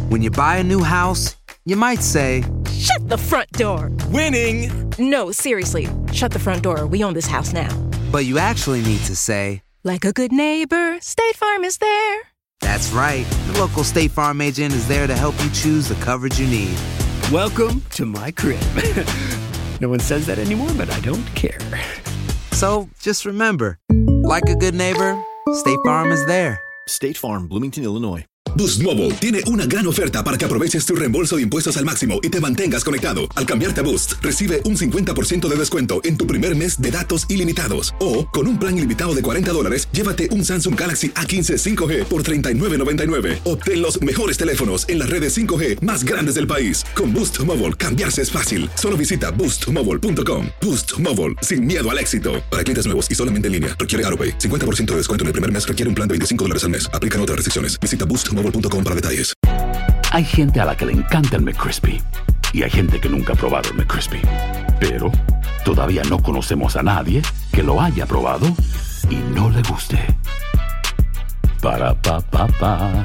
When you buy a new house, you might say, "Shut the front door." Winning! No, seriously. Shut the front door. We own this house now. but you actually need to say, like a good neighbor, State Farm is there. That's right. The local State Farm agent is there to help you choose the coverage you need. Welcome to my crib. No one says that anymore, but I don't care. So just remember, like a good neighbor, State Farm is there. State Farm, Bloomington, Illinois. Boost Mobile tiene una gran oferta para que aproveches tu reembolso de impuestos al máximo y te mantengas conectado. Al cambiarte a Boost, recibe un 50% de descuento en tu primer mes de datos ilimitados. O, con un plan ilimitado de $40, llévate un Samsung Galaxy A15 5G por $39.99. Obtén los mejores teléfonos en las redes 5G más grandes del país. Con Boost Mobile, cambiarse es fácil. Solo visita boostmobile.com. Boost Mobile, sin miedo al éxito. Para clientes nuevos y solamente en línea, requiere AutoPay. 50% de descuento en el primer mes requiere un plan de $25 al mes. Aplican otras restricciones. Visita boostmobile.com para detalles. Hay gente a la que le encanta el McCrispy y hay gente que nunca ha probado el McCrispy. Pero todavía no conocemos a nadie que lo haya probado y no le guste. Para pa pa pa.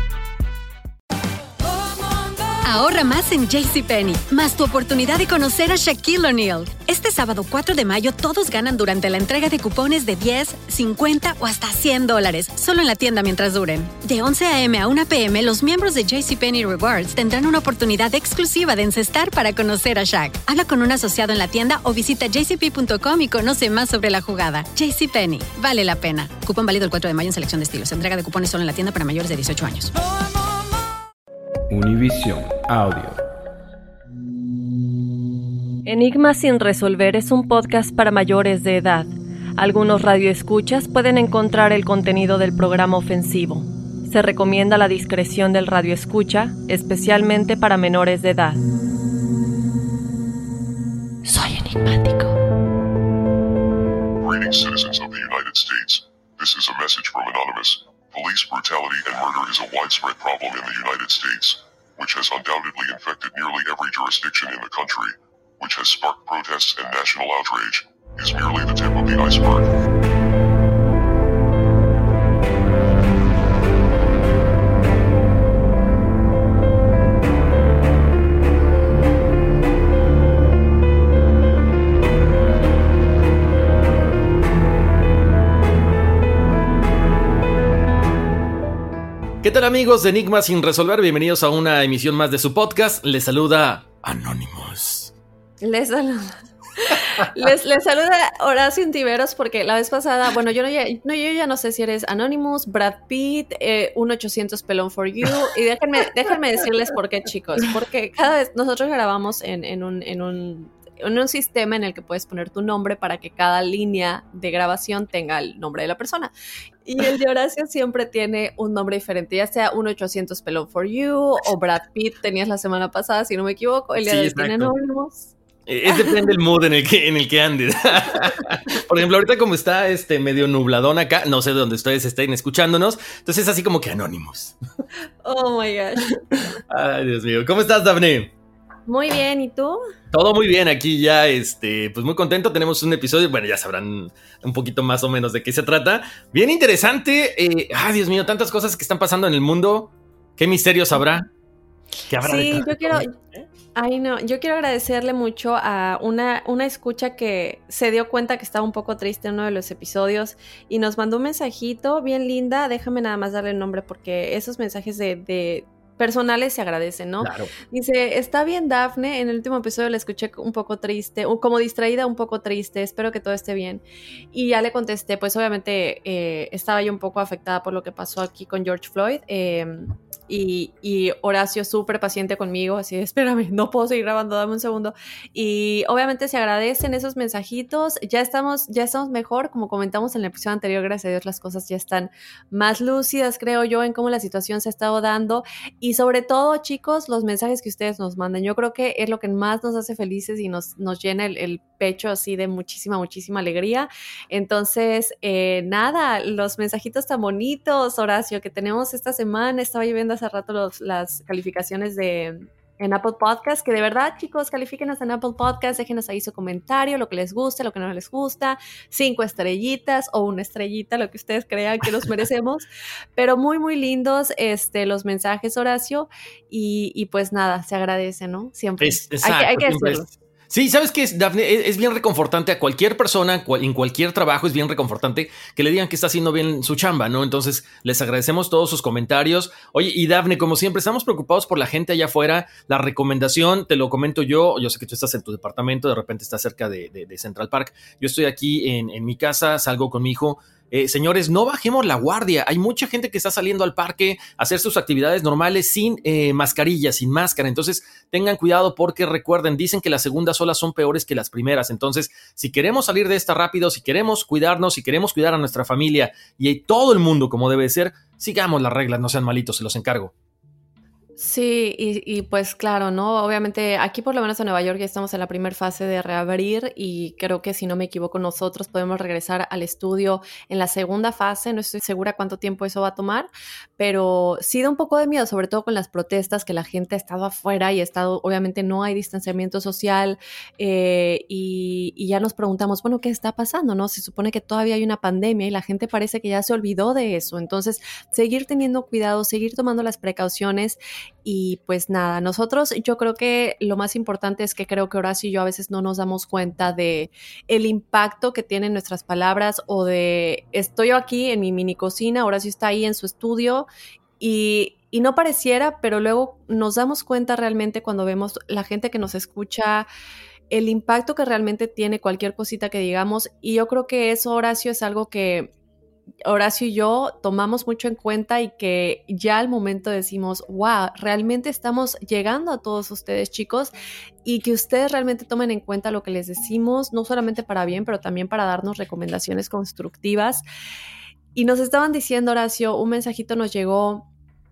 Ahorra más en JCPenney, más tu oportunidad de conocer a Shaquille O'Neal. Este sábado 4 de mayo todos ganan durante la entrega de cupones de $10, $50 o hasta $100, solo en la tienda mientras duren. De 11 a.m. a 1 p.m., los miembros de JCPenney Rewards tendrán una oportunidad exclusiva de encestar para conocer a Shaq. Habla con un asociado en la tienda o visita jcp.com y conoce más sobre la jugada. JCPenney, vale la pena. Cupón válido el 4 de mayo en selección de estilos. Entrega de cupones solo en la tienda para mayores de 18 años. Univision Audio. Enigma sin resolver es un podcast para mayores de edad. Algunos radioescuchas pueden encontrar el contenido del programa ofensivo. Se recomienda la discreción del radioescucha, especialmente para menores de edad. Soy enigmático. Greetings, citizens of the United States. This is a message from Anonymous. Police brutality and murder is a widespread problem in the United States, which has undoubtedly infected nearly every jurisdiction in the country, which has sparked protests and national outrage, is merely the tip of the iceberg. ¿Qué tal, amigos de Enigma sin resolver? Bienvenidos a una emisión más de su podcast. Les saluda Anonymous. Les saluda Horacio Intiveros, porque la vez pasada, bueno, yo ya no sé si eres Anonymous, Brad Pitt, 1-800 Pelón for You, y déjenme decirles por qué, chicos, porque cada vez nosotros grabamos en un sistema en el que puedes poner tu nombre para que cada línea de grabación tenga el nombre de la persona. Y el de Horacio siempre tiene un nombre diferente, ya sea 1-800 Pelón for You o Brad Pitt tenías la semana pasada, si no me equivoco. El día de hoy tiene Anonymous. Depende del mood en el que andes. Por ejemplo, ahorita como está medio nubladón acá, no sé de dónde ustedes estén escuchándonos, entonces es así como que Anonymous. Oh my gosh. Ay, Dios mío. ¿Cómo estás, Daphne? Muy bien, ¿y tú? Todo muy bien, aquí ya, pues muy contento, tenemos un episodio, bueno, ya sabrán un poquito más o menos de qué se trata, bien interesante, Dios mío, tantas cosas que están pasando en el mundo, ¿qué misterios habrá? ¿Qué habrá? Sí, yo quiero agradecerle mucho a una escucha que se dio cuenta que estaba un poco triste en uno de los episodios y nos mandó un mensajito bien linda, déjame nada más darle el nombre porque esos mensajes de personales se agradecen, ¿no? Claro. Dice, está bien, Dafne, en el último episodio la escuché un poco triste, como distraída, un poco triste, espero que todo esté bien. Y ya le contesté, pues obviamente estaba yo un poco afectada por lo que pasó aquí con George Floyd, y Horacio súper paciente conmigo, así, espérame, no puedo seguir grabando, dame un segundo. Y obviamente se agradecen esos mensajitos, ya estamos mejor, como comentamos en el episodio anterior, gracias a Dios las cosas ya están más lúcidas, creo yo, en cómo la situación se ha estado dando. Y sobre todo, chicos, los mensajes que ustedes nos mandan, yo creo que es lo que más nos hace felices y nos llena el pecho así de muchísima alegría. Entonces, nada, los mensajitos tan bonitos, Horacio, que tenemos esta semana, estaba yo viendo hace rato las calificaciones de Apple Podcast, que de verdad, chicos, califíquenos en Apple Podcast, déjenos ahí su comentario, lo que les gusta, lo que no les gusta, 5 estrellitas o 1 estrellita, lo que ustedes crean que nos merecemos, pero muy, muy lindos los mensajes, Horacio, y pues nada, se agradece, ¿no? Siempre. Exacto, hay que siempre decirlo. Sí, ¿sabes qué, Dafne? Es bien reconfortante a cualquier persona, en cualquier trabajo es bien reconfortante que le digan que está haciendo bien su chamba, ¿no? Entonces, les agradecemos todos sus comentarios. Oye, y Dafne, como siempre, estamos preocupados por la gente allá afuera. La recomendación, te lo comento yo sé que tú estás en tu departamento, de repente estás cerca de Central Park. Yo estoy aquí en mi casa, salgo con mi hijo. Señores, no bajemos la guardia. Hay mucha gente que está saliendo al parque a hacer sus actividades normales sin mascarilla, sin máscara. Entonces, tengan cuidado porque recuerden, dicen que las segundas olas son peores que las primeras. Entonces, si queremos salir de esta rápido, si queremos cuidarnos, si queremos cuidar a nuestra familia y todo el mundo como debe ser, sigamos las reglas, no sean malitos, se los encargo. Sí, y pues claro, ¿no? Obviamente aquí por lo menos en Nueva York ya estamos en la primera fase de reabrir y creo que si no me equivoco nosotros podemos regresar al estudio en la segunda fase, no estoy segura cuánto tiempo eso va a tomar, pero sí da un poco de miedo, sobre todo con las protestas que la gente ha estado afuera y obviamente no hay distanciamiento social y ya nos preguntamos, bueno, ¿qué está pasando? ¿No? Se supone que todavía hay una pandemia y la gente parece que ya se olvidó de eso, entonces seguir teniendo cuidado, seguir tomando las precauciones. Y pues nada, nosotros yo creo que lo más importante es que creo que Horacio y yo a veces no nos damos cuenta de el impacto que tienen nuestras palabras o de estoy yo aquí en mi mini cocina, Horacio está ahí en su estudio y no pareciera, pero luego nos damos cuenta realmente cuando vemos la gente que nos escucha, el impacto que realmente tiene cualquier cosita que digamos y yo creo que eso, Horacio, es algo que Horacio y yo tomamos mucho en cuenta y que ya al momento decimos, wow, realmente estamos llegando a todos ustedes, chicos, y que ustedes realmente tomen en cuenta lo que les decimos, no solamente para bien, pero también para darnos recomendaciones constructivas. Y nos estaban diciendo, Horacio, un mensajito nos llegó.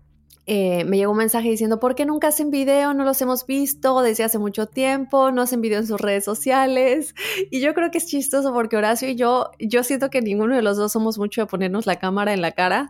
Me llegó un mensaje diciendo, ¿por qué nunca hacen video? No los hemos visto desde hace mucho tiempo, no hacen video en sus redes sociales. Y yo creo que es chistoso porque Horacio y yo siento que ninguno de los dos somos mucho de ponernos la cámara en la cara.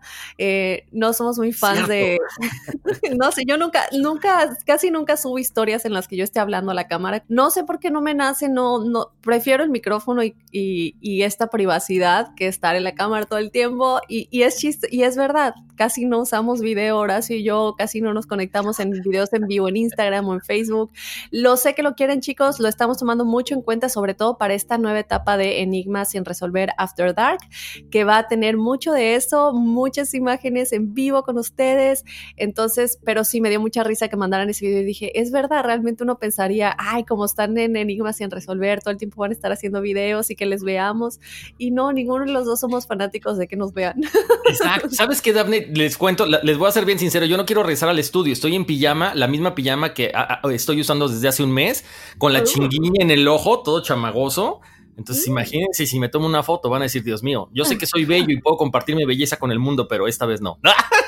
No somos muy fans de... No sé, yo casi nunca subo historias en las que yo esté hablando a la cámara. No sé por qué no me nace, no, prefiero el micrófono y esta privacidad que estar en la cámara todo el tiempo. Y es chiste, y es verdad, casi no usamos video, Horacio y yo casi no nos conectamos en videos en vivo en Instagram o en Facebook. Lo sé que lo quieren, chicos, lo estamos tomando mucho en cuenta, sobre todo para esta nueva etapa de Enigmas sin resolver After Dark, que va a tener mucho de eso, muchas imágenes en vivo con ustedes. Entonces, pero sí me dio mucha risa que mandaran ese video y dije, es verdad, realmente uno pensaría, ay, como están en Enigmas sin resolver, todo el tiempo van a estar haciendo videos y que les veamos. Y no, ninguno de los dos somos fanáticos de que nos vean. Exacto. ¿Sabes qué, Dafne? Les cuento, les voy a ser bien sincero, yo no quiero regresar al estudio, estoy en pijama, la misma pijama que estoy usando desde hace un mes, con la chinguilla en el ojo, todo chamagoso. Entonces imagínense si me tomo una foto, van a decir, Dios mío, yo sé que soy bello y puedo compartir mi belleza con el mundo, pero esta vez no.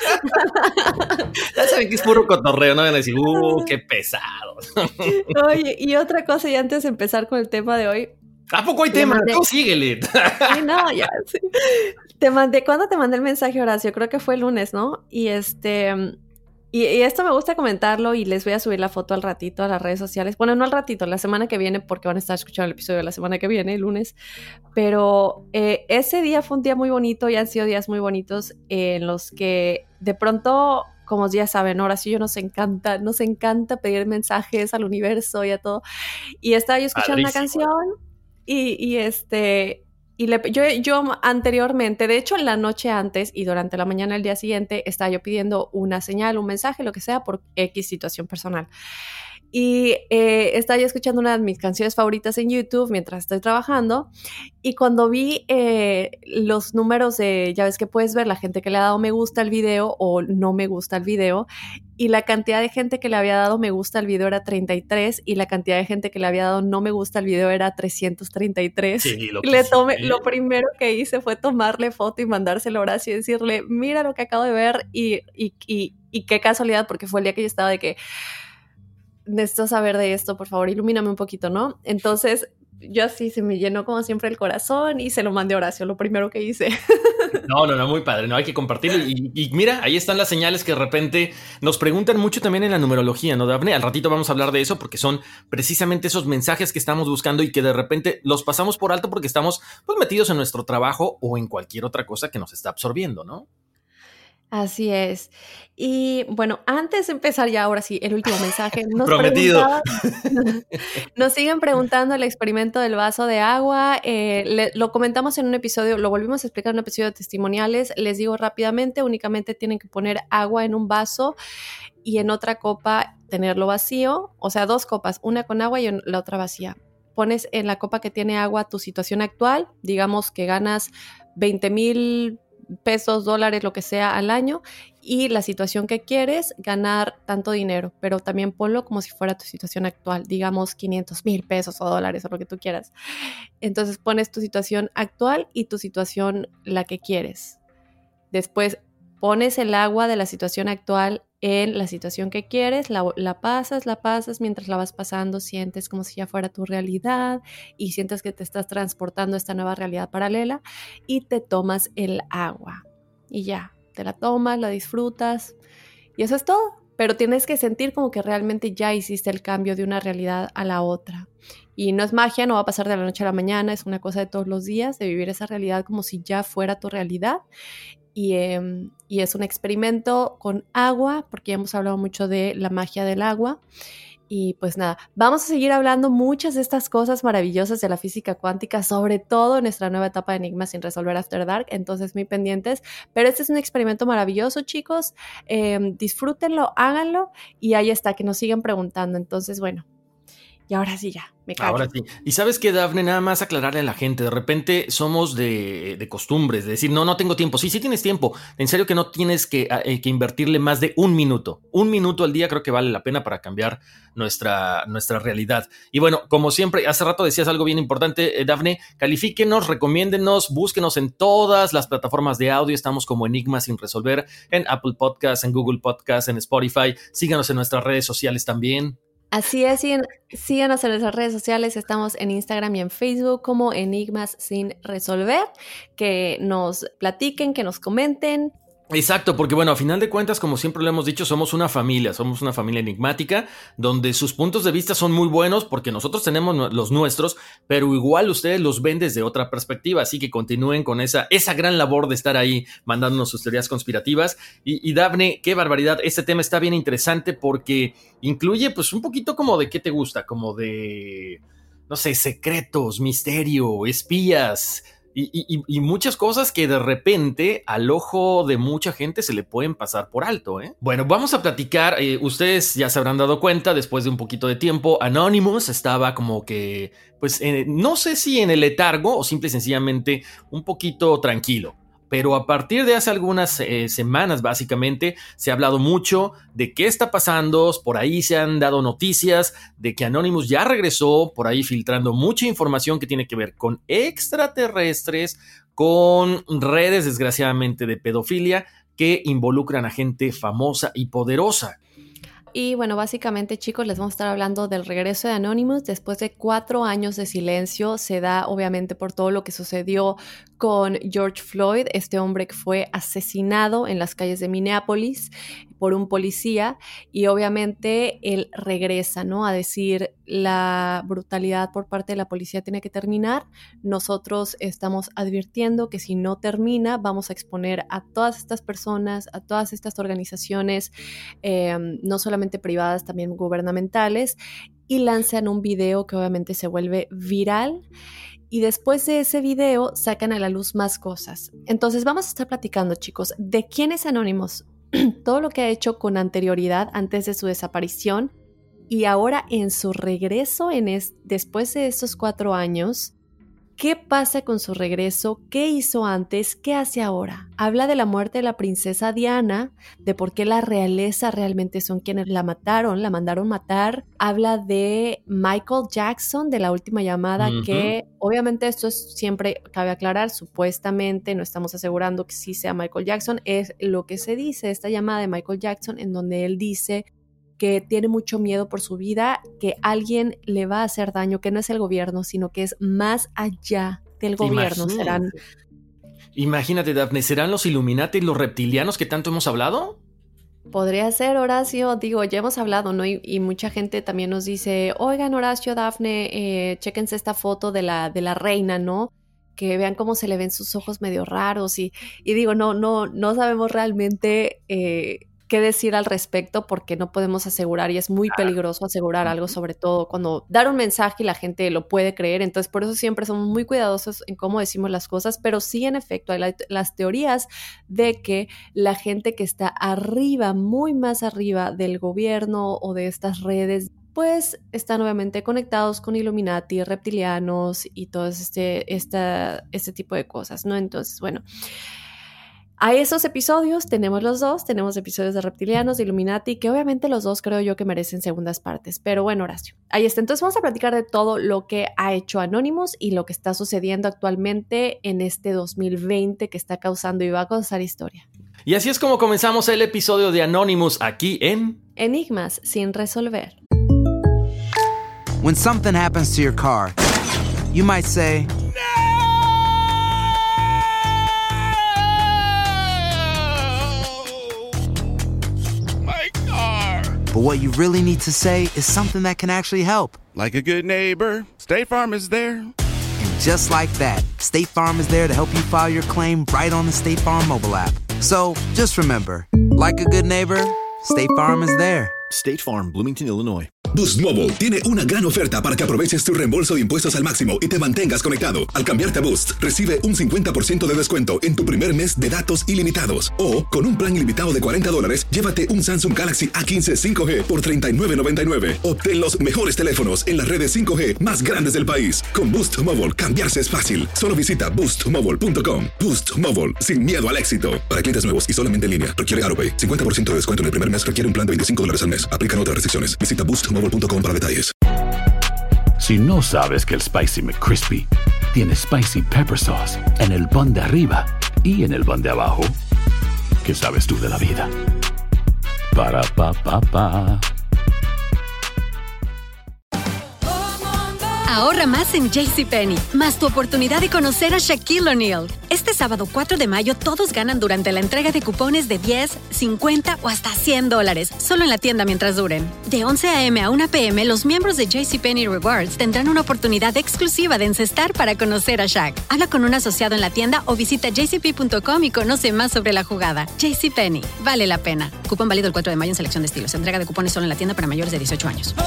Ya saben que es puro cotorreo, no van a decir, qué pesados. Oye, y otra cosa, y antes de empezar con el tema de hoy, ¿a poco hay tema? No, síguele. Sí, no, ya. Sí. ¿Cuándo te mandé el mensaje, Horacio? Creo que fue el lunes, ¿no? Y y esto me gusta comentarlo y les voy a subir la foto al ratito a las redes sociales. Bueno, no al ratito, la semana que viene, porque van a estar escuchando el episodio de la semana que viene, el lunes. Pero ese día fue un día muy bonito y han sido días muy bonitos en los que de pronto, como ya saben, Horacio y yo nos encanta pedir mensajes al universo y a todo. Y estaba yo escuchando una canción yo anteriormente, de hecho la noche antes y durante la mañana del día siguiente, estaba yo pidiendo una señal, un mensaje, lo que sea, por X situación personal. Y estaba yo escuchando una de mis canciones favoritas en YouTube mientras estoy trabajando y cuando vi los números ya ves que puedes ver la gente que le ha dado me gusta al video o no me gusta al video y la cantidad de gente que le había dado me gusta al video era 33 y la cantidad de gente que le había dado no me gusta al video era 333. Sí, lo primero que hice fue tomarle foto y mandárselo a Horacio y decirle, mira lo que acabo de ver y qué casualidad porque fue el día que yo estaba de que necesito saber de esto, por favor, ilumíname un poquito, ¿no? Entonces, yo así se me llenó como siempre el corazón y se lo mandé a Horacio, lo primero que hice. No, muy padre, no hay que compartirlo. Y mira, ahí están las señales que de repente nos preguntan mucho también en la numerología, ¿no, Dafne? Al ratito vamos a hablar de eso porque son precisamente esos mensajes que estamos buscando y que de repente los pasamos por alto porque estamos pues metidos en nuestro trabajo o en cualquier otra cosa que nos está absorbiendo, ¿no? Así es. Y bueno, antes de empezar ya, ahora sí, el último mensaje. Prometido. Nos siguen preguntando el experimento del vaso de agua. Lo comentamos en un episodio, lo volvimos a explicar en un episodio de testimoniales. Les digo rápidamente, únicamente tienen que poner agua en un vaso y en otra copa tenerlo vacío. O sea, 2 copas, una con agua y la otra vacía. Pones en la copa que tiene agua tu situación actual, digamos que ganas 20,000 pesos, dólares, lo que sea al año, y la situación que quieres, ganar tanto dinero, pero también ponlo como si fuera tu situación actual, digamos 500,000 pesos o dólares o lo que tú quieras. Entonces pones tu situación actual y tu situación la que quieres. Después pones el agua de la situación actual en la situación que quieres, la pasas, mientras la vas pasando sientes como si ya fuera tu realidad y sientes que te estás transportando a esta nueva realidad paralela y te tomas el agua y ya, te la tomas, la disfrutas y eso es todo, pero tienes que sentir como que realmente ya hiciste el cambio de una realidad a la otra y no es magia, no va a pasar de la noche a la mañana, es una cosa de todos los días, de vivir esa realidad como si ya fuera tu realidad. Y es un experimento con agua, porque ya hemos hablado mucho de la magia del agua. Y pues nada, vamos a seguir hablando muchas de estas cosas maravillosas de la física cuántica, sobre todo en nuestra nueva etapa de Enigmas sin resolver After Dark, entonces muy pendientes. Pero este es un experimento maravilloso, chicos. Disfrútenlo, háganlo y ahí está, que nos sigan preguntando. Entonces, bueno. Y ahora sí ya, me callo. Ahora sí. Y ¿sabes qué, Dafne? Nada más aclararle a la gente. De repente somos de costumbres, de decir, no tengo tiempo. Sí tienes tiempo. En serio que no tienes que invertirle más de 1 minuto. 1 minuto al día creo que vale la pena para cambiar nuestra realidad. Y bueno, como siempre, hace rato decías algo bien importante, Dafne. Califíquenos, recomiéndenos, búsquenos en todas las plataformas de audio. Estamos como Enigmas sin resolver en Apple Podcasts, en Google Podcasts, en Spotify. Síganos en nuestras redes sociales también. Así es, síganos en nuestras redes sociales, estamos en Instagram y en Facebook como Enigmas sin resolver, que nos platiquen, que nos comenten. Exacto, porque bueno, a final de cuentas, como siempre lo hemos dicho, somos una familia enigmática, donde sus puntos de vista son muy buenos, porque nosotros tenemos los nuestros, pero igual ustedes los ven desde otra perspectiva, así que continúen con esa gran labor de estar ahí mandándonos sus teorías conspirativas. Y Dafne, qué barbaridad, este tema está bien interesante porque incluye pues un poquito como de qué te gusta, como de, no sé, secretos, misterio, espías. Y muchas cosas que de repente al ojo de mucha gente se le pueden pasar por alto, ¿eh? Bueno, vamos a platicar. Ustedes ya se habrán dado cuenta, después de un poquito de tiempo, Anonymous estaba como que, pues, no sé si en el letargo o simple y sencillamente un poquito tranquilo. Pero a partir de hace algunas semanas, básicamente, se ha hablado mucho de qué está pasando. Por ahí se han dado noticias de que Anonymous ya regresó, por ahí filtrando mucha información que tiene que ver con extraterrestres, con redes, desgraciadamente, de pedofilia que involucran a gente famosa y poderosa. Y bueno, básicamente, chicos, les vamos a estar hablando del regreso de Anonymous. Después de 4 años de silencio, se da obviamente por todo lo que sucedió con George Floyd, este hombre que fue asesinado en las calles de Minneapolis por un policía, y obviamente él regresa, ¿no? A decir, la brutalidad por parte de la policía tiene que terminar. Nosotros estamos advirtiendo que si no termina, vamos a exponer a todas estas personas, a todas estas organizaciones, no solamente privadas, también gubernamentales, y lanzan un video que obviamente se vuelve viral. Y después de ese video sacan a la luz más cosas. Entonces vamos a estar platicando, chicos, de quién es Anonymous, todo lo que ha hecho con anterioridad antes de su desaparición y ahora en su regreso después de estos 4 años. ¿Qué pasa con su regreso? ¿Qué hizo antes? ¿Qué hace ahora? Habla de la muerte de la princesa Diana, de por qué la realeza realmente son quienes la mataron, la mandaron matar. Habla de Michael Jackson, de La Última Llamada, que obviamente esto es, siempre cabe aclarar, supuestamente no estamos asegurando que sí sea Michael Jackson, es lo que se dice, esta llamada de Michael Jackson en donde él dice que tiene mucho miedo por su vida, que alguien le va a hacer daño, que no es el gobierno, sino que es más allá del gobierno. Imagínate, Dafne, ¿serán los Illuminati los reptilianos que tanto hemos hablado? Podría ser, Horacio. Digo, ya hemos hablado, ¿no? Y mucha gente también nos dice, oigan, Horacio, Dafne, chéquense esta foto de la reina, ¿no? Que vean cómo se le ven sus ojos medio raros. Y digo, no sabemos realmente qué decir al respecto porque no podemos asegurar y es muy peligroso asegurar algo, sobre todo cuando dar un mensaje y la gente lo puede creer. Entonces, por eso siempre somos muy cuidadosos en cómo decimos las cosas, pero sí, en efecto, hay las teorías de que la gente que está arriba, muy más arriba del gobierno o de estas redes, pues están obviamente conectados con Illuminati, reptilianos y todo este tipo de cosas, ¿no? Entonces, bueno, a esos episodios tenemos los dos, tenemos episodios de reptilianos, de Illuminati, que obviamente los dos creo yo que merecen segundas partes, pero bueno, Horacio, ahí está. Entonces vamos a platicar de todo lo que ha hecho Anonymous y lo que está sucediendo actualmente en este 2020 que está causando y va a causar historia. Y así es como comenzamos el episodio de Anonymous aquí en Enigmas sin resolver. When something happens to your car, you might say, but what you really need to say is something that can actually help. Like a good neighbor, State Farm is there. And just like that, State Farm is there to help you file your claim right on the State Farm mobile app. So just remember, like a good neighbor, State Farm is there. State Farm, Bloomington, Illinois. Boost Mobile tiene una gran oferta para que aproveches tu reembolso de impuestos al máximo y te mantengas conectado. Al cambiarte a Boost, recibe un 50% de descuento en tu primer mes de datos ilimitados. O, con un plan ilimitado de $40, llévate un Samsung Galaxy A15 5G por $39.99. Obtén los mejores teléfonos en las redes 5G más grandes del país. Con Boost Mobile, cambiarse es fácil. Solo visita boostmobile.com. Boost Mobile, sin miedo al éxito. Para clientes nuevos y solamente en línea, requiere AutoPay. 50% de descuento en el primer mes requiere un plan de $25 al mes. Aplican otras restricciones. Visita boostmobile.com para detalles. Si no sabes que el Spicy McCrispy tiene Spicy Pepper Sauce en el pan de arriba y en el pan de abajo, ¿qué sabes tú de la vida? Para, pa, pa, pa. Ahorra más en JCPenney, más tu oportunidad de conocer a Shaquille O'Neal. Este sábado 4 de mayo todos ganan durante la entrega de cupones de 10, 50 o hasta $100, solo en la tienda mientras duren. De 11 a.m. a 1 p.m., los miembros de JCPenney Rewards tendrán una oportunidad exclusiva de encestar para conocer a Shaq. Habla con un asociado en la tienda o visita jcp.com y conoce más sobre la jugada. JCPenney, vale la pena. Cupón válido el 4 de mayo en selección de estilos. Entrega de cupones solo en la tienda para mayores de 18 años.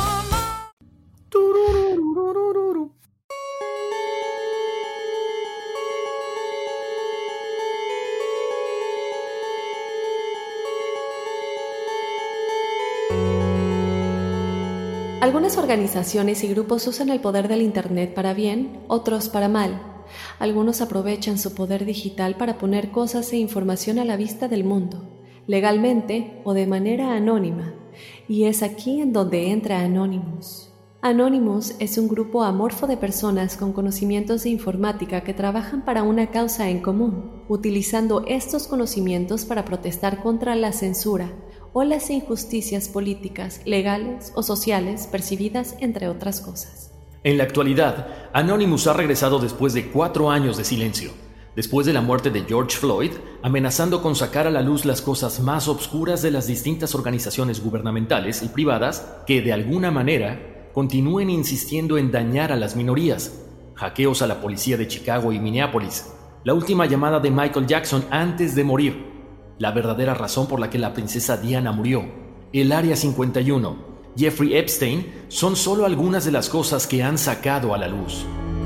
Algunas organizaciones y grupos usan el poder del Internet para bien, otros para mal. Algunos aprovechan su poder digital para poner cosas e información a la vista del mundo, legalmente o de manera anónima. Y es aquí en donde entra Anonymous. Anonymous es un grupo amorfo de personas con conocimientos de informática que trabajan para una causa en común, utilizando estos conocimientos para protestar contra la censura o las injusticias políticas, legales o sociales percibidas, entre otras cosas. En la actualidad, Anonymous ha regresado después de 4 años de silencio, después de la muerte de George Floyd, amenazando con sacar a la luz las cosas más obscuras de las distintas organizaciones gubernamentales y privadas que, de alguna manera, continúen insistiendo en dañar a las minorías, hackeos a la policía de Chicago y Minneapolis, la última llamada de Michael Jackson antes de morir, la verdadera razón por la que la princesa Diana murió, el Área 51, Jeffrey Epstein, son solo algunas de las cosas que han sacado a la luz.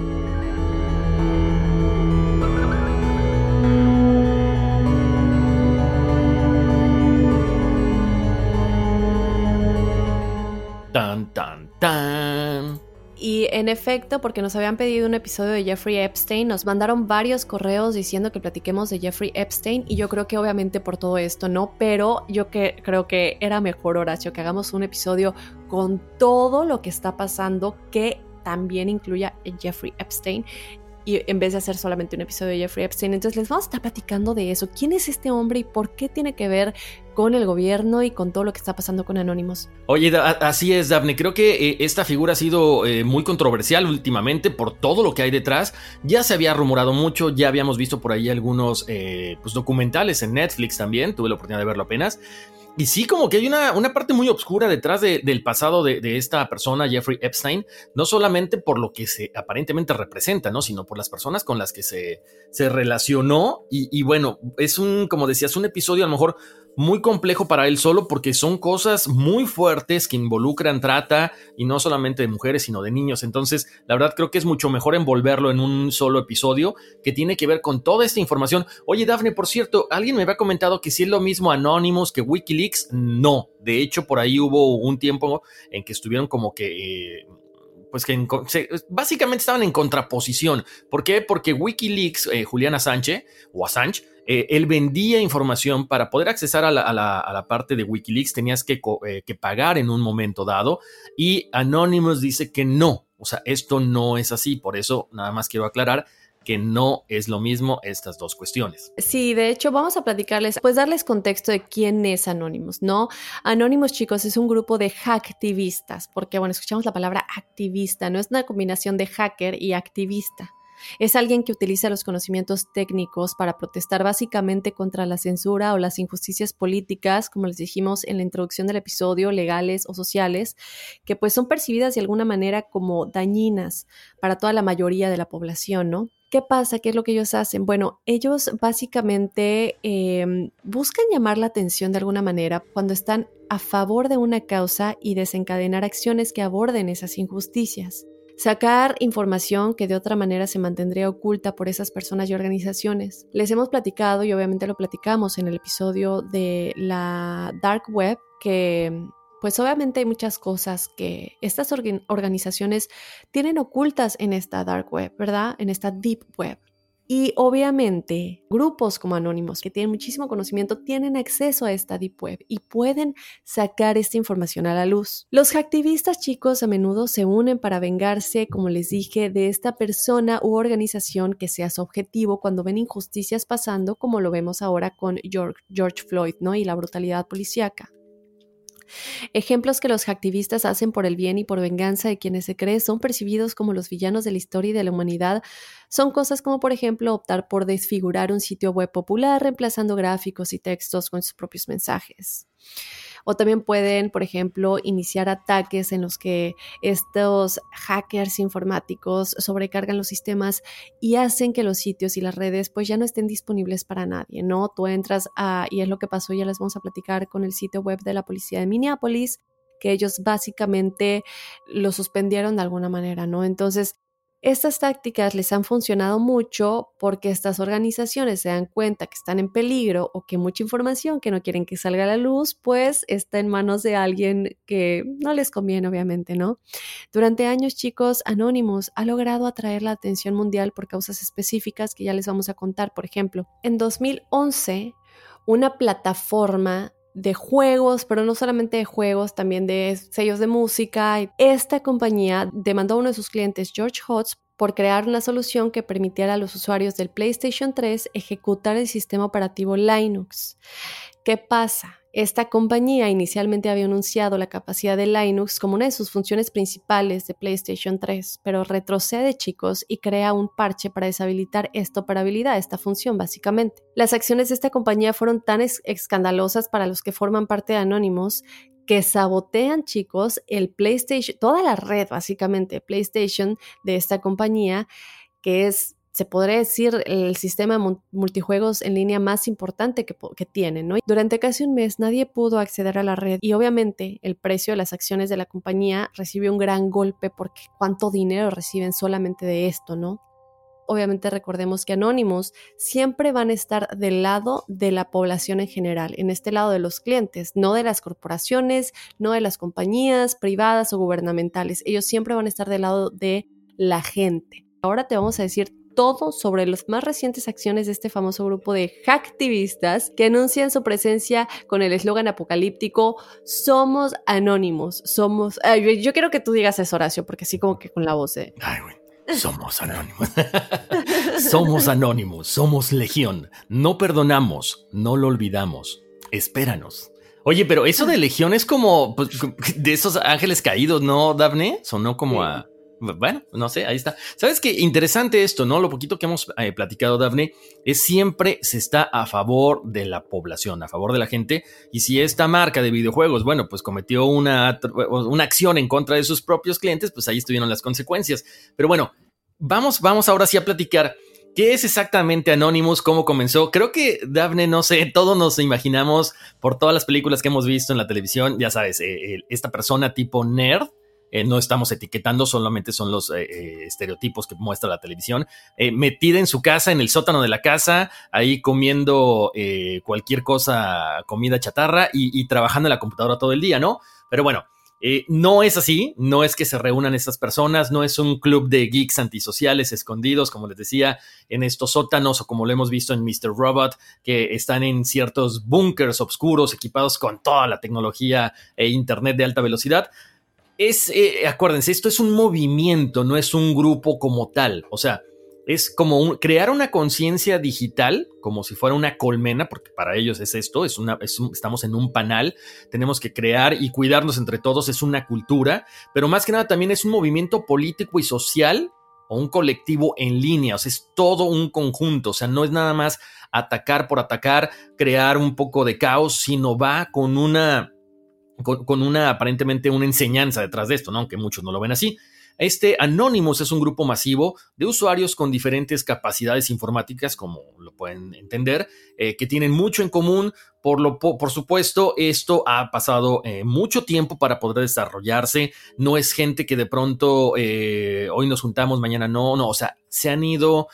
Tan, tan, tan. Y en efecto, porque nos habían pedido un episodio de Jeffrey Epstein, nos mandaron varios correos diciendo que platiquemos de Jeffrey Epstein, y yo creo que obviamente por todo esto no, pero yo creo que era mejor, Horacio, que hagamos un episodio con todo lo que está pasando que también incluya a Jeffrey Epstein. y en vez de hacer solamente un episodio de Jeffrey Epstein. Entonces les vamos a estar platicando de eso. ¿Quién es este hombre y por qué tiene que ver con el gobierno y con todo lo que está pasando con Anonymous? Oye, así es, Daphne. Creo que esta figura ha sido muy controversial últimamente por todo lo que hay detrás. Ya se había rumorado mucho, ya habíamos visto por ahí algunos pues documentales en Netflix también. Tuve la oportunidad de verlo apenas. Y sí, como que hay una parte muy oscura detrás del pasado de esta persona, Jeffrey Epstein, no solamente por lo que se aparentemente representa, ¿no? Sino por las personas con las que se relacionó. Y bueno, es como decías, un episodio a lo mejor muy complejo para él solo, porque son cosas muy fuertes que involucran trata, y no solamente de mujeres, sino de niños. Entonces, la verdad creo que es mucho mejor envolverlo en un solo episodio que tiene que ver con toda esta información. Oye, Daphne, por cierto, alguien me había comentado que si es lo mismo Anonymous que WikiLeaks. No, de hecho por ahí hubo un tiempo en que estuvieron como que pues que básicamente estaban en contraposición. ¿Por qué? Porque WikiLeaks, Julian Assange, él vendía información. Para poder accesar a la parte de WikiLeaks tenías que pagar en un momento dado, y Anonymous dice que no, o sea, esto no es así. Por eso nada más quiero aclarar que no es lo mismo estas dos cuestiones. Sí, de hecho vamos a platicarles, pues darles contexto de quién es Anonymous, ¿no? Anonymous, chicos, es un grupo de hacktivistas, porque bueno, escuchamos la palabra activista, no es una combinación de hacker y activista. Es alguien que utiliza los conocimientos técnicos para protestar básicamente contra la censura o las injusticias políticas, como les dijimos en la introducción del episodio, legales o sociales, que pues son percibidas de alguna manera como dañinas para toda la mayoría de la población, ¿no? ¿Qué pasa? ¿Qué es lo que ellos hacen? Bueno, ellos básicamente buscan llamar la atención de alguna manera cuando están a favor de una causa y desencadenar acciones que aborden esas injusticias. Sacar información que de otra manera se mantendría oculta por esas personas y organizaciones. Les hemos platicado, y obviamente lo platicamos en el episodio de la Dark Web, que pues obviamente hay muchas cosas que estas organizaciones tienen ocultas en esta Dark Web, ¿verdad? En esta Deep Web. Y obviamente grupos como Anonymous, que tienen muchísimo conocimiento, tienen acceso a esta Deep Web y pueden sacar esta información a la luz. Los hacktivistas, chicos, a menudo se unen para vengarse, como les dije, de esta persona u organización que sea su objetivo cuando ven injusticias pasando, como lo vemos ahora con George Floyd, ¿no? Y la brutalidad policíaca. Ejemplos que los hacktivistas hacen por el bien y por venganza de quienes se cree son percibidos como los villanos de la historia y de la humanidad son cosas como, por ejemplo, optar por desfigurar un sitio web popular reemplazando gráficos y textos con sus propios mensajes. O también pueden, por ejemplo, iniciar ataques en los que estos hackers informáticos sobrecargan los sistemas y hacen que los sitios y las redes pues ya no estén disponibles para nadie, ¿no? Tú entras y es lo que pasó, ya les vamos a platicar con el sitio web de la policía de Minneapolis, que ellos básicamente lo suspendieron de alguna manera, ¿no? Entonces, estas tácticas les han funcionado mucho porque estas organizaciones se dan cuenta que están en peligro o que mucha información que no quieren que salga a la luz, pues está en manos de alguien que no les conviene, obviamente, ¿no? Durante años, chicos, Anonymous ha logrado atraer la atención mundial por causas específicas que ya les vamos a contar. Por ejemplo, en 2011, una plataforma de juegos, pero no solamente de juegos, también de sellos de música. Esta compañía demandó a uno de sus clientes, George Hotz, por crear una solución que permitiera a los usuarios del PlayStation 3 ejecutar el sistema operativo Linux. ¿Qué pasa? Esta compañía inicialmente había anunciado la capacidad de Linux como una de sus funciones principales de PlayStation 3, pero retrocede, chicos, y crea un parche para deshabilitar esta operabilidad, esta función básicamente. Las acciones de esta compañía fueron tan escandalosas para los que forman parte de Anonymous que sabotean, chicos, el PlayStation, toda la red básicamente PlayStation de esta compañía, que es, se podría decir, el sistema multijuegos en línea más importante que tienen, ¿no? Durante casi un mes nadie pudo acceder a la red y obviamente el precio de las acciones de la compañía recibió un gran golpe porque cuánto dinero reciben solamente de esto, ¿no? Obviamente recordemos que Anonymous siempre van a estar del lado de la población en general, en este lado de los clientes, no de las corporaciones, no de las compañías privadas o gubernamentales. Ellos siempre van a estar del lado de la gente. Ahora te vamos a decir todo sobre las más recientes acciones de este famoso grupo de hacktivistas que anuncian su presencia con el eslogan apocalíptico "Somos Anonymous". Somos... yo quiero que tú digas eso, Horacio, porque así como que con la voz de... Ay, güey. Somos Anonymous. Somos Anonymous, somos Legión. No perdonamos, no lo olvidamos. Espéranos. Oye, pero eso de Legión es como pues, de esos ángeles caídos, ¿no, Daphne? Sonó como a... Bueno, no sé, ahí está. ¿Sabes qué? Interesante esto, ¿no? Lo poquito que hemos platicado, Daphne, es siempre se está a favor de la población, a favor de la gente. Y si esta marca de videojuegos, bueno, pues cometió una acción en contra de sus propios clientes, pues ahí estuvieron las consecuencias. Pero bueno, vamos ahora sí a platicar qué es exactamente Anonymous, cómo comenzó. Creo que, Daphne, no sé, todos nos imaginamos por todas las películas que hemos visto en la televisión, ya sabes, esta persona tipo nerd. No estamos etiquetando, solamente son los estereotipos que muestra la televisión. Metida en su casa, en el sótano de la casa, ahí comiendo cualquier cosa, comida chatarra y trabajando en la computadora todo el día, ¿no? Pero bueno, no es así, no es que se reúnan estas personas, no es un club de geeks antisociales escondidos, como les decía, en estos sótanos o como lo hemos visto en Mr. Robot, que están en ciertos búnkers oscuros equipados con toda la tecnología e internet de alta velocidad. Acuérdense, esto es un movimiento, no es un grupo como tal. O sea, es como crear una conciencia digital, como si fuera una colmena, porque para ellos es esto, estamos en un panal, tenemos que crear y cuidarnos entre todos, es una cultura, pero más que nada también es un movimiento político y social o un colectivo en línea, o sea, es todo un conjunto, o sea, no es nada más atacar por atacar, crear un poco de caos, sino va con una aparentemente una enseñanza detrás de esto, ¿no? Aunque muchos no lo ven así. Anonymous es un grupo masivo de usuarios con diferentes capacidades informáticas, como lo pueden entender, que tienen mucho en común. Por supuesto, esto ha pasado mucho tiempo para poder desarrollarse. No es gente que de pronto hoy nos juntamos, mañana no. O sea, se han ido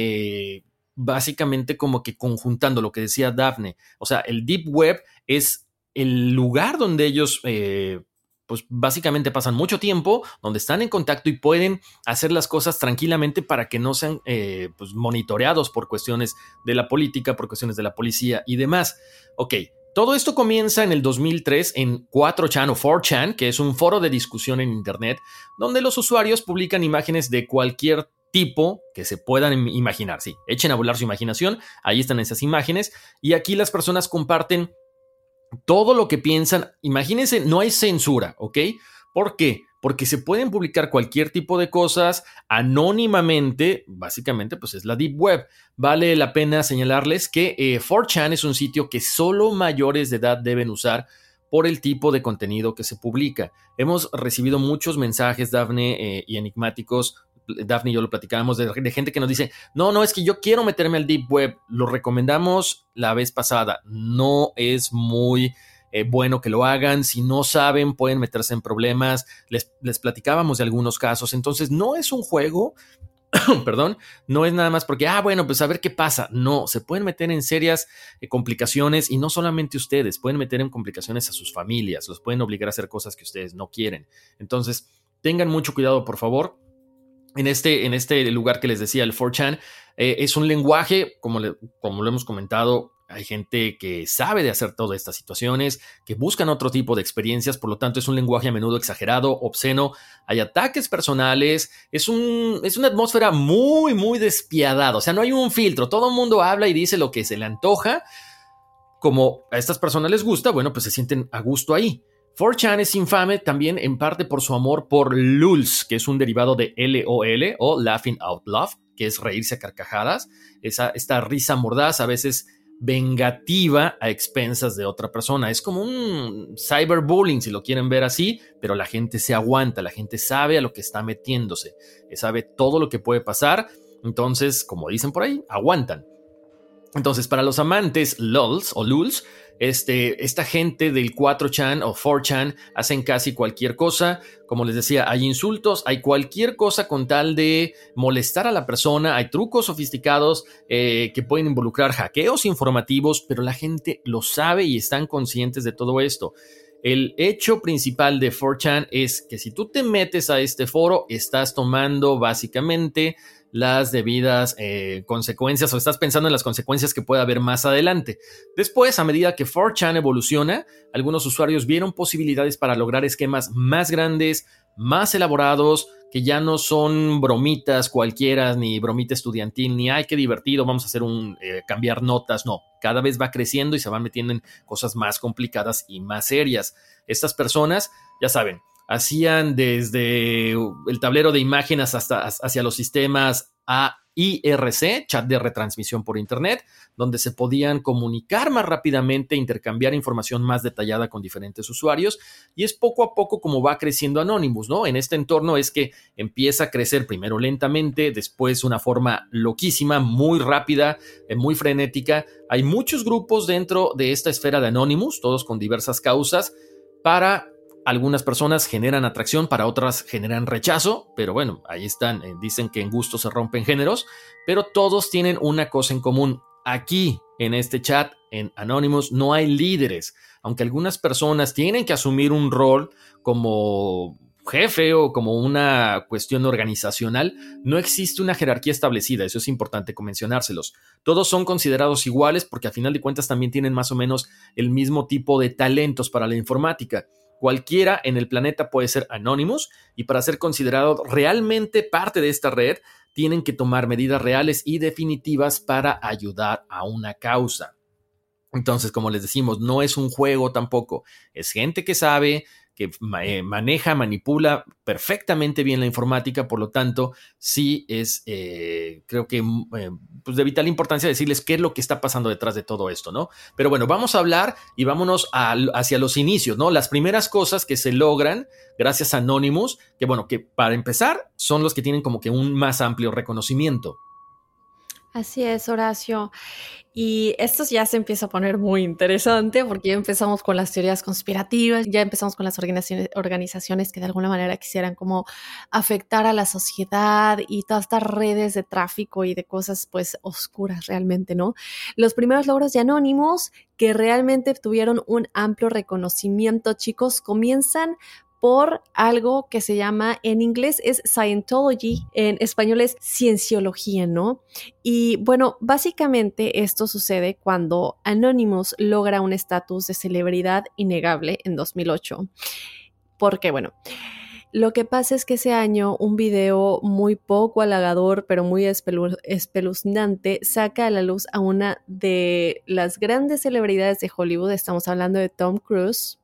básicamente como que conjuntando lo que decía Daphne. O sea, el Deep Web es el lugar donde ellos pues básicamente pasan mucho tiempo, donde están en contacto y pueden hacer las cosas tranquilamente para que no sean pues monitoreados por cuestiones de la política, por cuestiones de la policía y demás. Ok, todo esto comienza en el 2003 en 4chan o 4chan, que es un foro de discusión en internet, donde los usuarios publican imágenes de cualquier tipo que se puedan imaginar. Sí, echen a volar su imaginación, ahí están esas imágenes, y aquí las personas comparten todo lo que piensan. Imagínense, no hay censura, ¿ok? ¿Por qué? Porque se pueden publicar cualquier tipo de cosas anónimamente, básicamente pues es la Deep Web. Vale la pena señalarles que 4chan es un sitio que solo mayores de edad deben usar por el tipo de contenido que se publica. Hemos recibido muchos mensajes, Daphne, y enigmáticos. Daphne y yo lo platicábamos de gente que nos dice, no, es que yo quiero meterme al Deep Web, lo recomendamos la vez pasada, no es muy bueno que lo hagan, si no saben pueden meterse en problemas, les platicábamos de algunos casos, entonces no es un juego, perdón, no es nada más porque, bueno, pues a ver qué pasa, no, se pueden meter en serias complicaciones y no solamente ustedes, pueden meter en complicaciones a sus familias, los pueden obligar a hacer cosas que ustedes no quieren, entonces tengan mucho cuidado, por favor. En este lugar que les decía, el 4chan, es un lenguaje, como lo hemos comentado, hay gente que sabe de hacer todas estas situaciones, que buscan otro tipo de experiencias, por lo tanto es un lenguaje a menudo exagerado, obsceno, hay ataques personales, es una atmósfera muy, muy despiadada, o sea, no hay un filtro, todo el mundo habla y dice lo que se le antoja, como a estas personas les gusta, bueno, pues se sienten a gusto ahí. 4chan es infame también en parte por su amor por LULs, que es un derivado de LOL o Laughing Out Loud, que es reírse a carcajadas, esta risa mordaz, a veces vengativa a expensas de otra persona. Es como un cyberbullying, si lo quieren ver así, pero la gente se aguanta, la gente sabe a lo que está metiéndose, sabe todo lo que puede pasar, entonces, como dicen por ahí, aguantan. Entonces, para los amantes LOLs o LULs, esta gente del 4chan o 4chan hacen casi cualquier cosa. Como les decía, hay insultos, hay cualquier cosa con tal de molestar a la persona, hay trucos sofisticados que pueden involucrar hackeos informativos, pero la gente lo sabe y están conscientes de todo esto. El hecho principal de 4chan es que si tú te metes a este foro, estás tomando básicamente las debidas consecuencias o estás pensando en las consecuencias que puede haber más adelante. Después, a medida que 4chan evoluciona, algunos usuarios vieron posibilidades para lograr esquemas más grandes, más elaborados, que ya no son bromitas cualquiera, ni bromita estudiantil, ni ¡ay, qué divertido! Vamos a hacer cambiar notas. No, cada vez va creciendo y se van metiendo en cosas más complicadas y más serias. Estas personas, ya saben, hacían desde el tablero de imágenes hacia los sistemas AIRC, chat de retransmisión por internet, donde se podían comunicar más rápidamente, intercambiar información más detallada con diferentes usuarios, y es poco a poco como va creciendo Anonymous, ¿no? En este entorno es que empieza a crecer primero lentamente, después una forma loquísima, muy rápida, muy frenética. Hay muchos grupos dentro de esta esfera de Anonymous, todos con diversas causas. Para algunas personas generan atracción, para otras generan rechazo, pero bueno, ahí están, dicen que en gusto se rompen géneros, pero todos tienen una cosa en común. Aquí, en este chat, en Anonymous, no hay líderes, aunque algunas personas tienen que asumir un rol como jefe o como una cuestión organizacional, no existe una jerarquía establecida, eso es importante mencionárselos. Todos son considerados iguales porque a final de cuentas también tienen más o menos el mismo tipo de talentos para la informática. Cualquiera en el planeta puede ser Anonymous, y para ser considerado realmente parte de esta red tienen que tomar medidas reales y definitivas para ayudar a una causa. Entonces, como les decimos, no es un juego tampoco, es gente que sabe, que maneja, manipula perfectamente bien la informática, por lo tanto, sí es, creo que pues de vital importancia decirles qué es lo que está pasando detrás de todo esto, ¿no? Pero bueno, vamos a hablar y vámonos hacia los inicios, ¿no? Las primeras cosas que se logran gracias a Anonymous, que bueno, que para empezar son los que tienen como que un más amplio reconocimiento. Así es, Horacio. Y esto ya se empieza a poner muy interesante porque ya empezamos con las teorías conspirativas, ya empezamos con las organizaciones que de alguna manera quisieran como afectar a la sociedad y todas estas redes de tráfico y de cosas pues oscuras realmente, ¿no? Los primeros logros de Anonymous que realmente tuvieron un amplio reconocimiento, chicos, comienzan por algo que se llama, en inglés es Scientology, en español es cienciología, ¿no? Y bueno, básicamente esto sucede cuando Anonymous logra un estatus de celebridad innegable en 2008. Porque, bueno, lo que pasa es que ese año un video muy poco halagador, pero muy espeluznante, saca a la luz a una de las grandes celebridades de Hollywood. Estamos hablando de Tom Cruise.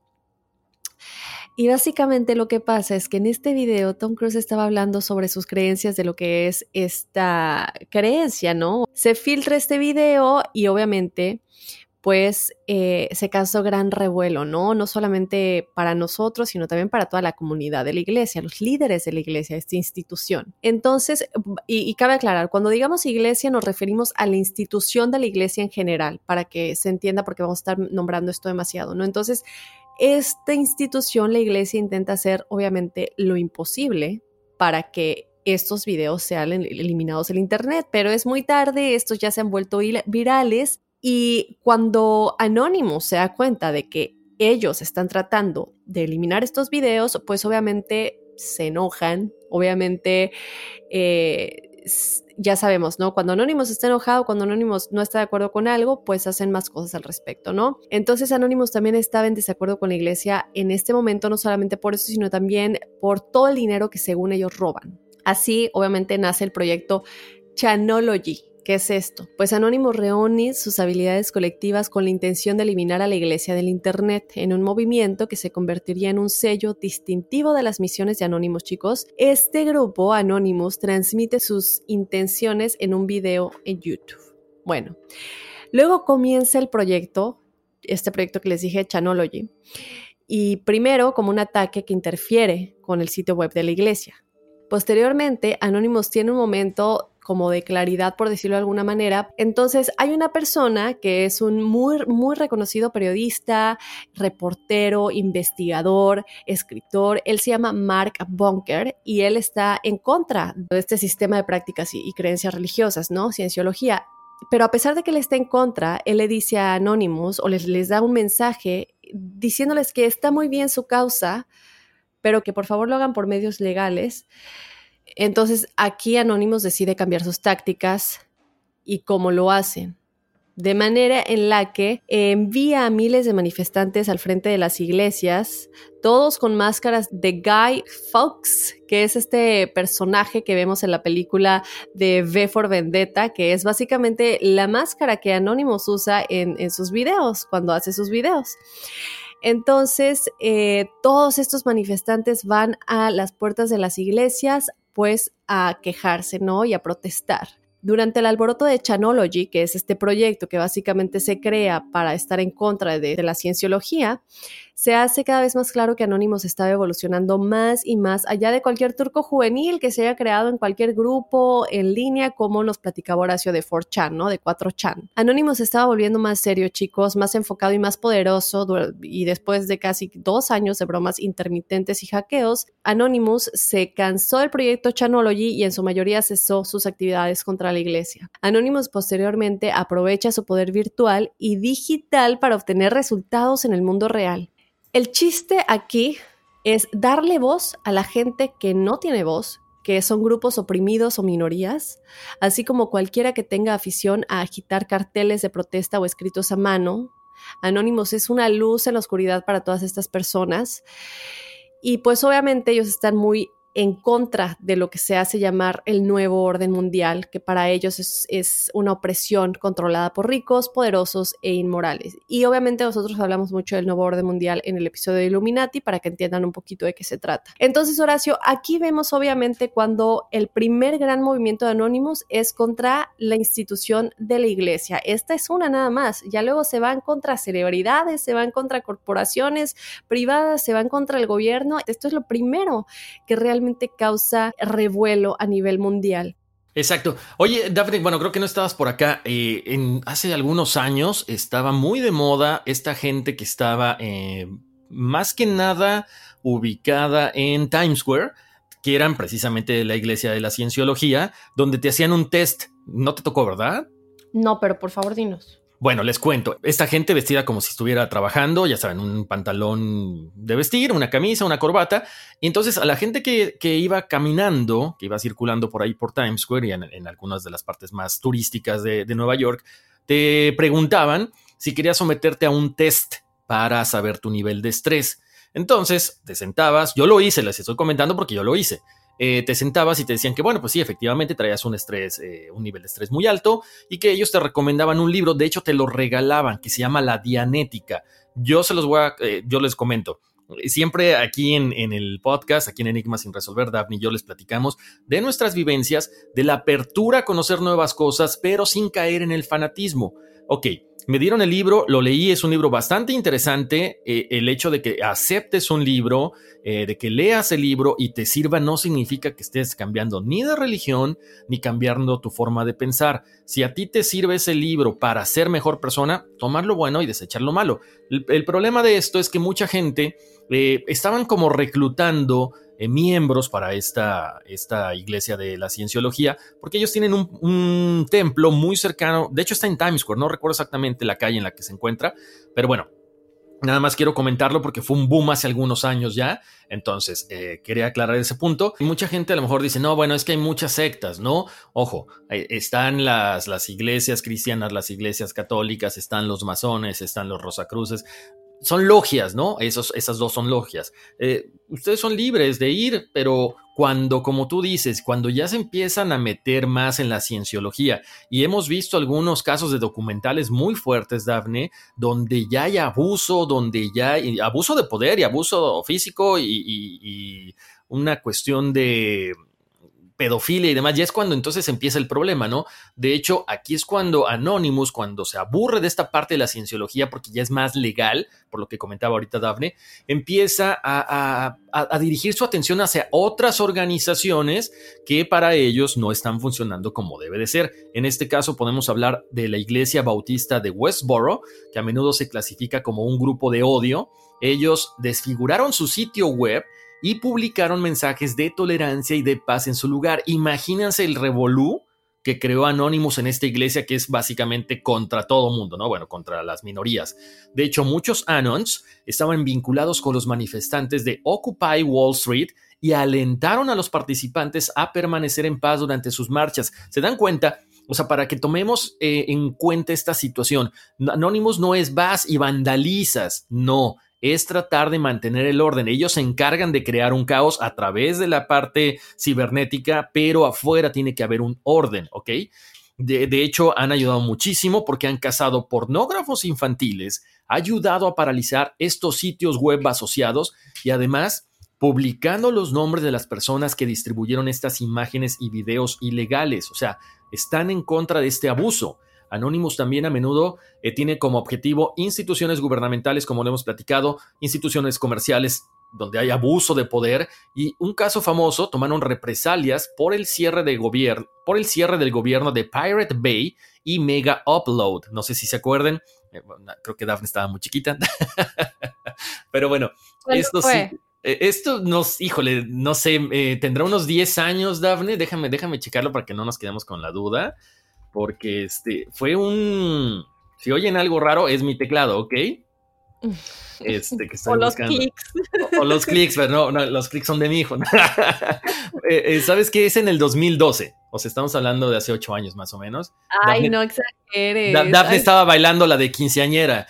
Y básicamente lo que pasa es que en este video Tom Cruise estaba hablando sobre sus creencias de lo que es esta creencia, ¿no? Se filtra este video y obviamente pues se causó gran revuelo, ¿no? No solamente para nosotros, sino también para toda la comunidad de la iglesia, los líderes de la iglesia, de esta institución. Entonces, y cabe aclarar, cuando digamos iglesia nos referimos a la institución de la iglesia en general, para que se entienda porque vamos a estar nombrando esto demasiado, ¿no? Entonces, esta institución, la iglesia, intenta hacer obviamente lo imposible para que estos videos sean eliminados del internet, pero es muy tarde, estos ya se han vuelto virales y cuando Anonymous se da cuenta de que ellos están tratando de eliminar estos videos, pues obviamente se enojan, obviamente ya sabemos, ¿no? Cuando Anonymous está enojado, cuando Anonymous no está de acuerdo con algo, pues hacen más cosas al respecto, ¿no? Entonces Anonymous también estaba en desacuerdo con la iglesia en este momento, no solamente por eso, sino también por todo el dinero que según ellos roban. Así, obviamente, nace el proyecto Chanology. ¿Qué es esto? Pues Anonymous reúne sus habilidades colectivas con la intención de eliminar a la iglesia del internet en un movimiento que se convertiría en un sello distintivo de las misiones de Anonymous, chicos. Este grupo, Anonymous, transmite sus intenciones en un video en YouTube. Bueno, luego comienza el proyecto, este proyecto que les dije, Chanology, y primero como un ataque que interfiere con el sitio web de la iglesia. Posteriormente, Anonymous tiene un momento como de claridad, por decirlo de alguna manera. Entonces, hay una persona que es un muy reconocido periodista, reportero, investigador, escritor. Él se llama Mark Bunker y él está en contra de este sistema de prácticas y creencias religiosas, ¿no? Cienciología. Pero a pesar de que él está en contra, él le dice a Anonymous o les da un mensaje diciéndoles que está muy bien su causa, pero que por favor lo hagan por medios legales. Entonces aquí Anonymous decide cambiar sus tácticas y cómo lo hacen. de manera en la que envía a miles de manifestantes al frente de las iglesias, todos con máscaras de Guy Fawkes, que es este personaje que vemos en la película de V for Vendetta, que es básicamente la máscara que Anonymous usa en sus videos, cuando hace sus videos. Entonces, todos estos manifestantes van a las puertas de las iglesias, pues a quejarse, ¿no? Y a protestar. Durante el alboroto de Chanology, que es este proyecto que básicamente se crea para estar en contra de la cienciología, se hace cada vez más claro que Anonymous estaba evolucionando más y más allá de cualquier truco juvenil que se haya creado en cualquier grupo en línea, como nos platicaba Horacio de 4chan, ¿no? De 4chan. Anonymous estaba volviendo más serio, chicos, más enfocado y más poderoso, y después de casi 2 años de bromas intermitentes y hackeos, Anonymous se cansó del proyecto Chanology y en su mayoría cesó sus actividades contra la iglesia. Anonymous posteriormente aprovecha su poder virtual y digital para obtener resultados en el mundo real. El chiste aquí es darle voz a la gente que no tiene voz, que son grupos oprimidos o minorías, así como cualquiera que tenga afición a agitar carteles de protesta o escritos a mano. Anonymous es una luz en la oscuridad para todas estas personas y pues obviamente ellos están muy en contra de lo que se hace llamar el nuevo orden mundial, que para ellos es una opresión controlada por ricos, poderosos e inmorales. Y obviamente nosotros hablamos mucho del nuevo orden mundial en el episodio de Illuminati para que entiendan un poquito de qué se trata. Entonces, Horacio, aquí vemos obviamente cuando el primer gran movimiento de Anonymous es contra la institución de la iglesia. Esta es una nada más. Ya luego se van contra celebridades, se van contra corporaciones privadas, se van contra el gobierno. Esto es lo primero que realmente causa revuelo a nivel mundial. Exacto. Oye, Daphne, bueno, creo que no estabas por acá. Hace algunos años estaba muy de moda esta gente que estaba más que nada ubicada en Times Square, que eran precisamente de la iglesia de la cienciología, donde te hacían un test. ¿No te tocó, verdad? No, pero por favor dinos. Bueno, les cuento. Esta gente vestida como si estuviera trabajando, ya saben, un pantalón de vestir, una camisa, una corbata. Y entonces a la gente que iba caminando, que iba circulando por ahí por Times Square y en algunas de las partes más turísticas de Nueva York, te preguntaban si querías someterte a un test para saber tu nivel de estrés. Entonces te sentabas, yo lo hice, les estoy comentando porque yo lo hice. Te sentabas y te decían que, bueno, pues sí, efectivamente traías un estrés, un nivel de estrés muy alto y que ellos te recomendaban un libro, de hecho te lo regalaban, que se llama La Dianética. Yo les comento. Siempre aquí en el podcast, aquí en Enigmas sin resolver, Daphne y yo les platicamos de nuestras vivencias, de la apertura a conocer nuevas cosas, pero sin caer en el fanatismo. Ok, me dieron el libro, lo leí, es un libro bastante interesante. El hecho de que aceptes un libro, de que leas el libro y te sirva no significa que estés cambiando ni de religión ni cambiando tu forma de pensar. Si a ti te sirve ese libro para ser mejor persona, tomar lo bueno y desechar lo malo. El problema de esto es que mucha gente estaban como reclutando miembros para esta iglesia de la cienciología, porque ellos tienen un templo muy cercano, de hecho está en Times Square, no recuerdo exactamente la calle en la que se encuentra, pero bueno, nada más quiero comentarlo porque fue un boom hace algunos años ya, entonces quería aclarar ese punto. Y mucha gente a lo mejor dice, no, bueno, es que hay muchas sectas, ¿no? Ojo, están las iglesias cristianas, las iglesias católicas, están los masones, están los rosacruces. Son logias, ¿no? Esas dos son logias. Ustedes son libres de ir, pero cuando, como tú dices, cuando ya se empiezan a meter más en la cienciología, y hemos visto algunos casos de documentales muy fuertes, Daphne, donde ya hay abuso, donde ya hay abuso de poder y abuso físico y una cuestión de pedofilia y demás, ya es cuando entonces empieza el problema, ¿no? De hecho, aquí es cuando Anonymous, cuando se aburre de esta parte de la cienciología, porque ya es más legal, por lo que comentaba ahorita Daphne, empieza a dirigir su atención hacia otras organizaciones que para ellos no están funcionando como debe de ser. En este caso podemos hablar de la Iglesia Bautista de Westboro, que a menudo se clasifica como un grupo de odio. Ellos desfiguraron su sitio web y publicaron mensajes de tolerancia y de paz en su lugar. Imagínense el revolú que creó Anonymous en esta iglesia, que es básicamente contra todo mundo, ¿no? Bueno, contra las minorías. De hecho, muchos Anons estaban vinculados con los manifestantes de Occupy Wall Street y alentaron a los participantes a permanecer en paz durante sus marchas. ¿Se dan cuenta? O sea, para que tomemos en cuenta esta situación. Anonymous no es vas y vandalizas, no. Es tratar de mantener el orden. Ellos se encargan de crear un caos a través de la parte cibernética, pero afuera tiene que haber un orden, ¿ok? De hecho, han ayudado muchísimo porque han cazado pornógrafos infantiles, ayudado a paralizar estos sitios web asociados y además publicando los nombres de las personas que distribuyeron estas imágenes y videos ilegales. O sea, están en contra de este abuso. Anonymous también a menudo tiene como objetivo instituciones gubernamentales, como lo hemos platicado, instituciones comerciales donde hay abuso de poder, y un caso famoso, tomaron represalias por el cierre del gobierno de Pirate Bay y Mega Upload. No sé si se acuerdan, creo que Daphne estaba muy chiquita, pero bueno, esto sí. Esto híjole, no sé, tendrá unos 10 años, Daphne, déjame checarlo para que no nos quedemos con la duda. Porque fue un... Si oyen algo raro, es mi teclado, ¿ok? Que estoy o los buscando. clics. O los clics, pero no, los clics son de mi hijo. ¿Sabes qué? Es en el 2012. O sea, estamos hablando de hace 8 años más o menos. Ay, Daphne, no exageres. Daphne estaba bailando la de quinceañera.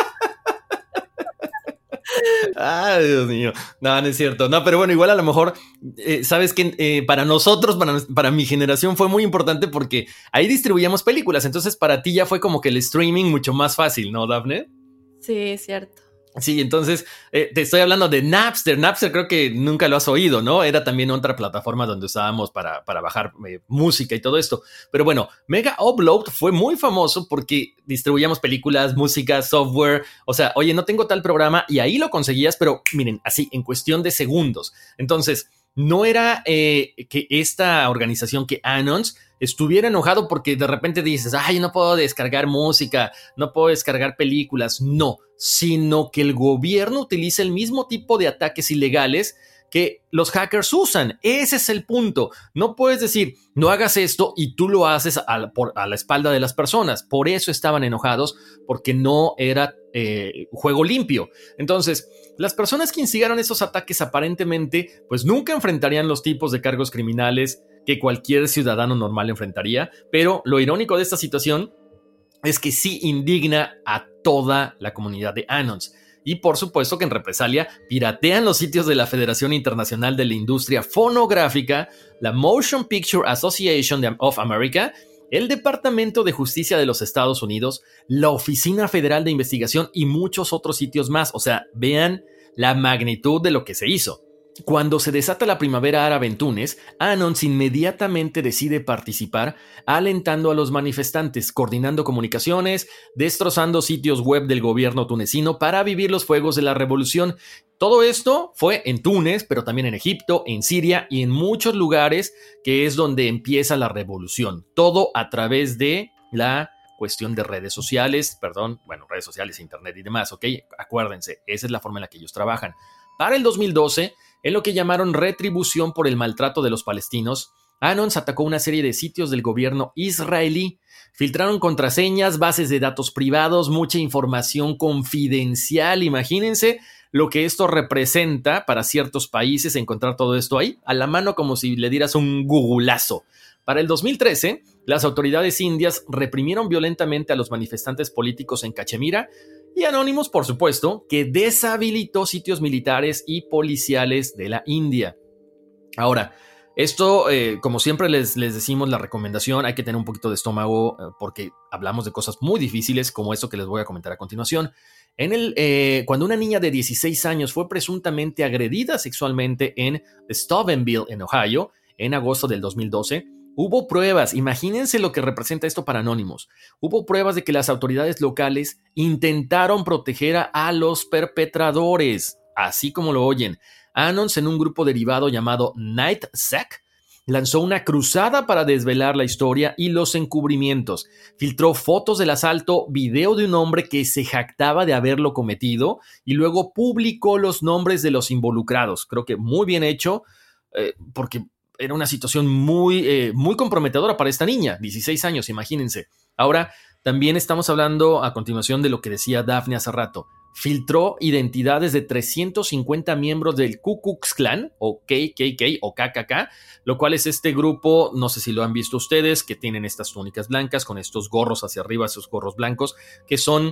Ay, Dios mío. No es cierto. No, pero bueno, igual a lo mejor, sabes que para nosotros, para mi generación fue muy importante porque ahí distribuíamos películas. Entonces para ti ya fue como que el streaming mucho más fácil, ¿no, Daphne? Sí, es cierto. Sí, entonces te estoy hablando de Napster. Napster creo que nunca lo has oído, ¿no? Era también otra plataforma donde usábamos para bajar música y todo esto. Pero bueno, Mega Upload fue muy famoso porque distribuíamos películas, música, software. O sea, oye, no tengo tal programa y ahí lo conseguías, pero miren, así, en cuestión de segundos. Entonces, no era que esta organización, que Anons, estuviera enojado porque de repente dices, ay, no puedo descargar música, no puedo descargar películas. No, sino que el gobierno utiliza el mismo tipo de ataques ilegales que los hackers usan. Ese es el punto. No puedes decir, no hagas esto y tú lo haces a la espalda de las personas. Por eso estaban enojados, porque no era juego limpio. Entonces, las personas que instigaron esos ataques aparentemente, pues nunca enfrentarían los tipos de cargos criminales que cualquier ciudadano normal enfrentaría. Pero lo irónico de esta situación es que sí indigna a toda la comunidad de Anons. Y por supuesto que en represalia piratean los sitios de la Federación Internacional de la Industria Fonográfica, la Motion Picture Association of America, el Departamento de Justicia de los Estados Unidos, la Oficina Federal de Investigación y muchos otros sitios más. O sea, vean la magnitud de lo que se hizo. Cuando se desata la primavera árabe en Túnez, Anons inmediatamente decide participar, alentando a los manifestantes, coordinando comunicaciones, destrozando sitios web del gobierno tunecino para vivir los fuegos de la revolución. Todo esto fue en Túnez, pero también en Egipto, en Siria y en muchos lugares que es donde empieza la revolución. Todo a través de la cuestión de redes sociales, redes sociales, internet y demás, ¿ok? Acuérdense, esa es la forma en la que ellos trabajan. Para el 2012, en lo que llamaron retribución por el maltrato de los palestinos, Anons atacó una serie de sitios del gobierno israelí. Filtraron contraseñas, bases de datos privados, mucha información confidencial. Imagínense lo que esto representa para ciertos países, encontrar todo esto ahí, a la mano, como si le dieras un googlazo. Para el 2013, las autoridades indias reprimieron violentamente a los manifestantes políticos en Cachemira, y Anonymous, por supuesto, que deshabilitó sitios militares y policiales de la India. Ahora, esto, como siempre les decimos, la recomendación, hay que tener un poquito de estómago porque hablamos de cosas muy difíciles como esto que les voy a comentar a continuación. Cuando una niña de 16 años fue presuntamente agredida sexualmente en Steubenville, en Ohio, en agosto del 2012, hubo pruebas, imagínense lo que representa esto para Anonymous. Hubo pruebas de que las autoridades locales intentaron proteger a los perpetradores, así como lo oyen. Anons, en un grupo derivado llamado NightSec, lanzó una cruzada para desvelar la historia y los encubrimientos. Filtró fotos del asalto, video de un hombre que se jactaba de haberlo cometido y luego publicó los nombres de los involucrados. Creo que muy bien hecho, porque era una situación muy comprometedora para esta niña, 16 años, imagínense. Ahora, también estamos hablando a continuación de lo que decía Daphne hace rato. filtró identidades de 350 miembros del Ku Klux Klan, o KKK, o KKK, lo cual es este grupo, no sé si lo han visto ustedes, que tienen estas túnicas blancas con estos gorros hacia arriba, esos gorros blancos, que son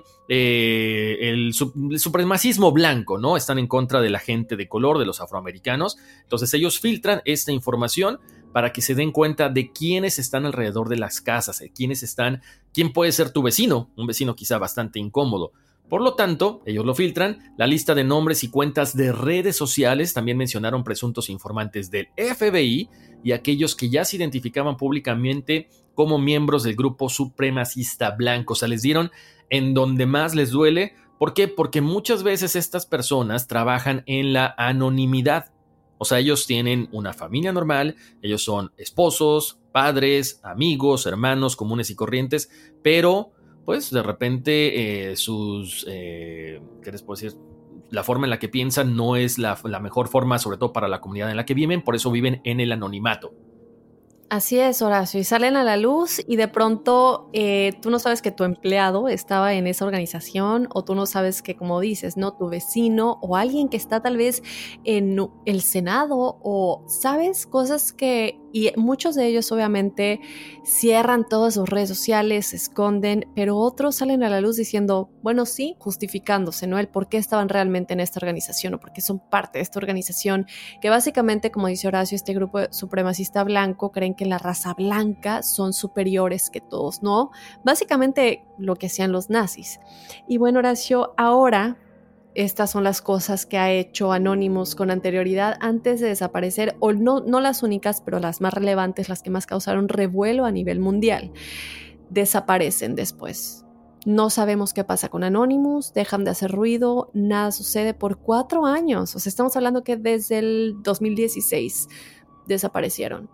el supremacismo blanco, ¿no? Están en contra de la gente de color, de los afroamericanos. Entonces ellos filtran esta información para que se den cuenta de quiénes están alrededor de las casas, quién puede ser tu vecino, un vecino quizá bastante incómodo. Por lo tanto, ellos lo filtran. La lista de nombres y cuentas de redes sociales también mencionaron presuntos informantes del FBI y aquellos que ya se identificaban públicamente como miembros del grupo supremacista blanco. O sea, les dieron en donde más les duele. ¿Por qué? Porque muchas veces estas personas trabajan en la anonimidad. O sea, ellos tienen una familia normal, ellos son esposos, padres, amigos, hermanos comunes y corrientes, pero pues de repente ¿qué les puedo decir? La forma en la que piensan no es la mejor forma, sobre todo para la comunidad en la que viven, por eso viven en el anonimato. Así es, Horacio, y salen a la luz y de pronto tú no sabes que tu empleado estaba en esa organización, o tú no sabes que, como dices, ¿no? Tu vecino o alguien que está tal vez en el Senado, o sabes cosas que, y muchos de ellos obviamente cierran todas sus redes sociales, se esconden, pero otros salen a la luz diciendo, bueno, sí, justificándose, ¿no? El por qué estaban realmente en esta organización o por qué son parte de esta organización, que básicamente, como dice Horacio, este grupo supremacista blanco creen que la raza blanca son superiores que todos, ¿no? Básicamente lo que hacían los nazis. Y bueno, Horacio, ahora estas son las cosas que ha hecho Anonymous con anterioridad antes de desaparecer, o no las únicas, pero las más relevantes, las que más causaron revuelo a nivel mundial. Desaparecen después. No sabemos qué pasa con Anonymous, dejan de hacer ruido, nada sucede por 4 años. O sea, estamos hablando que desde el 2016 desaparecieron.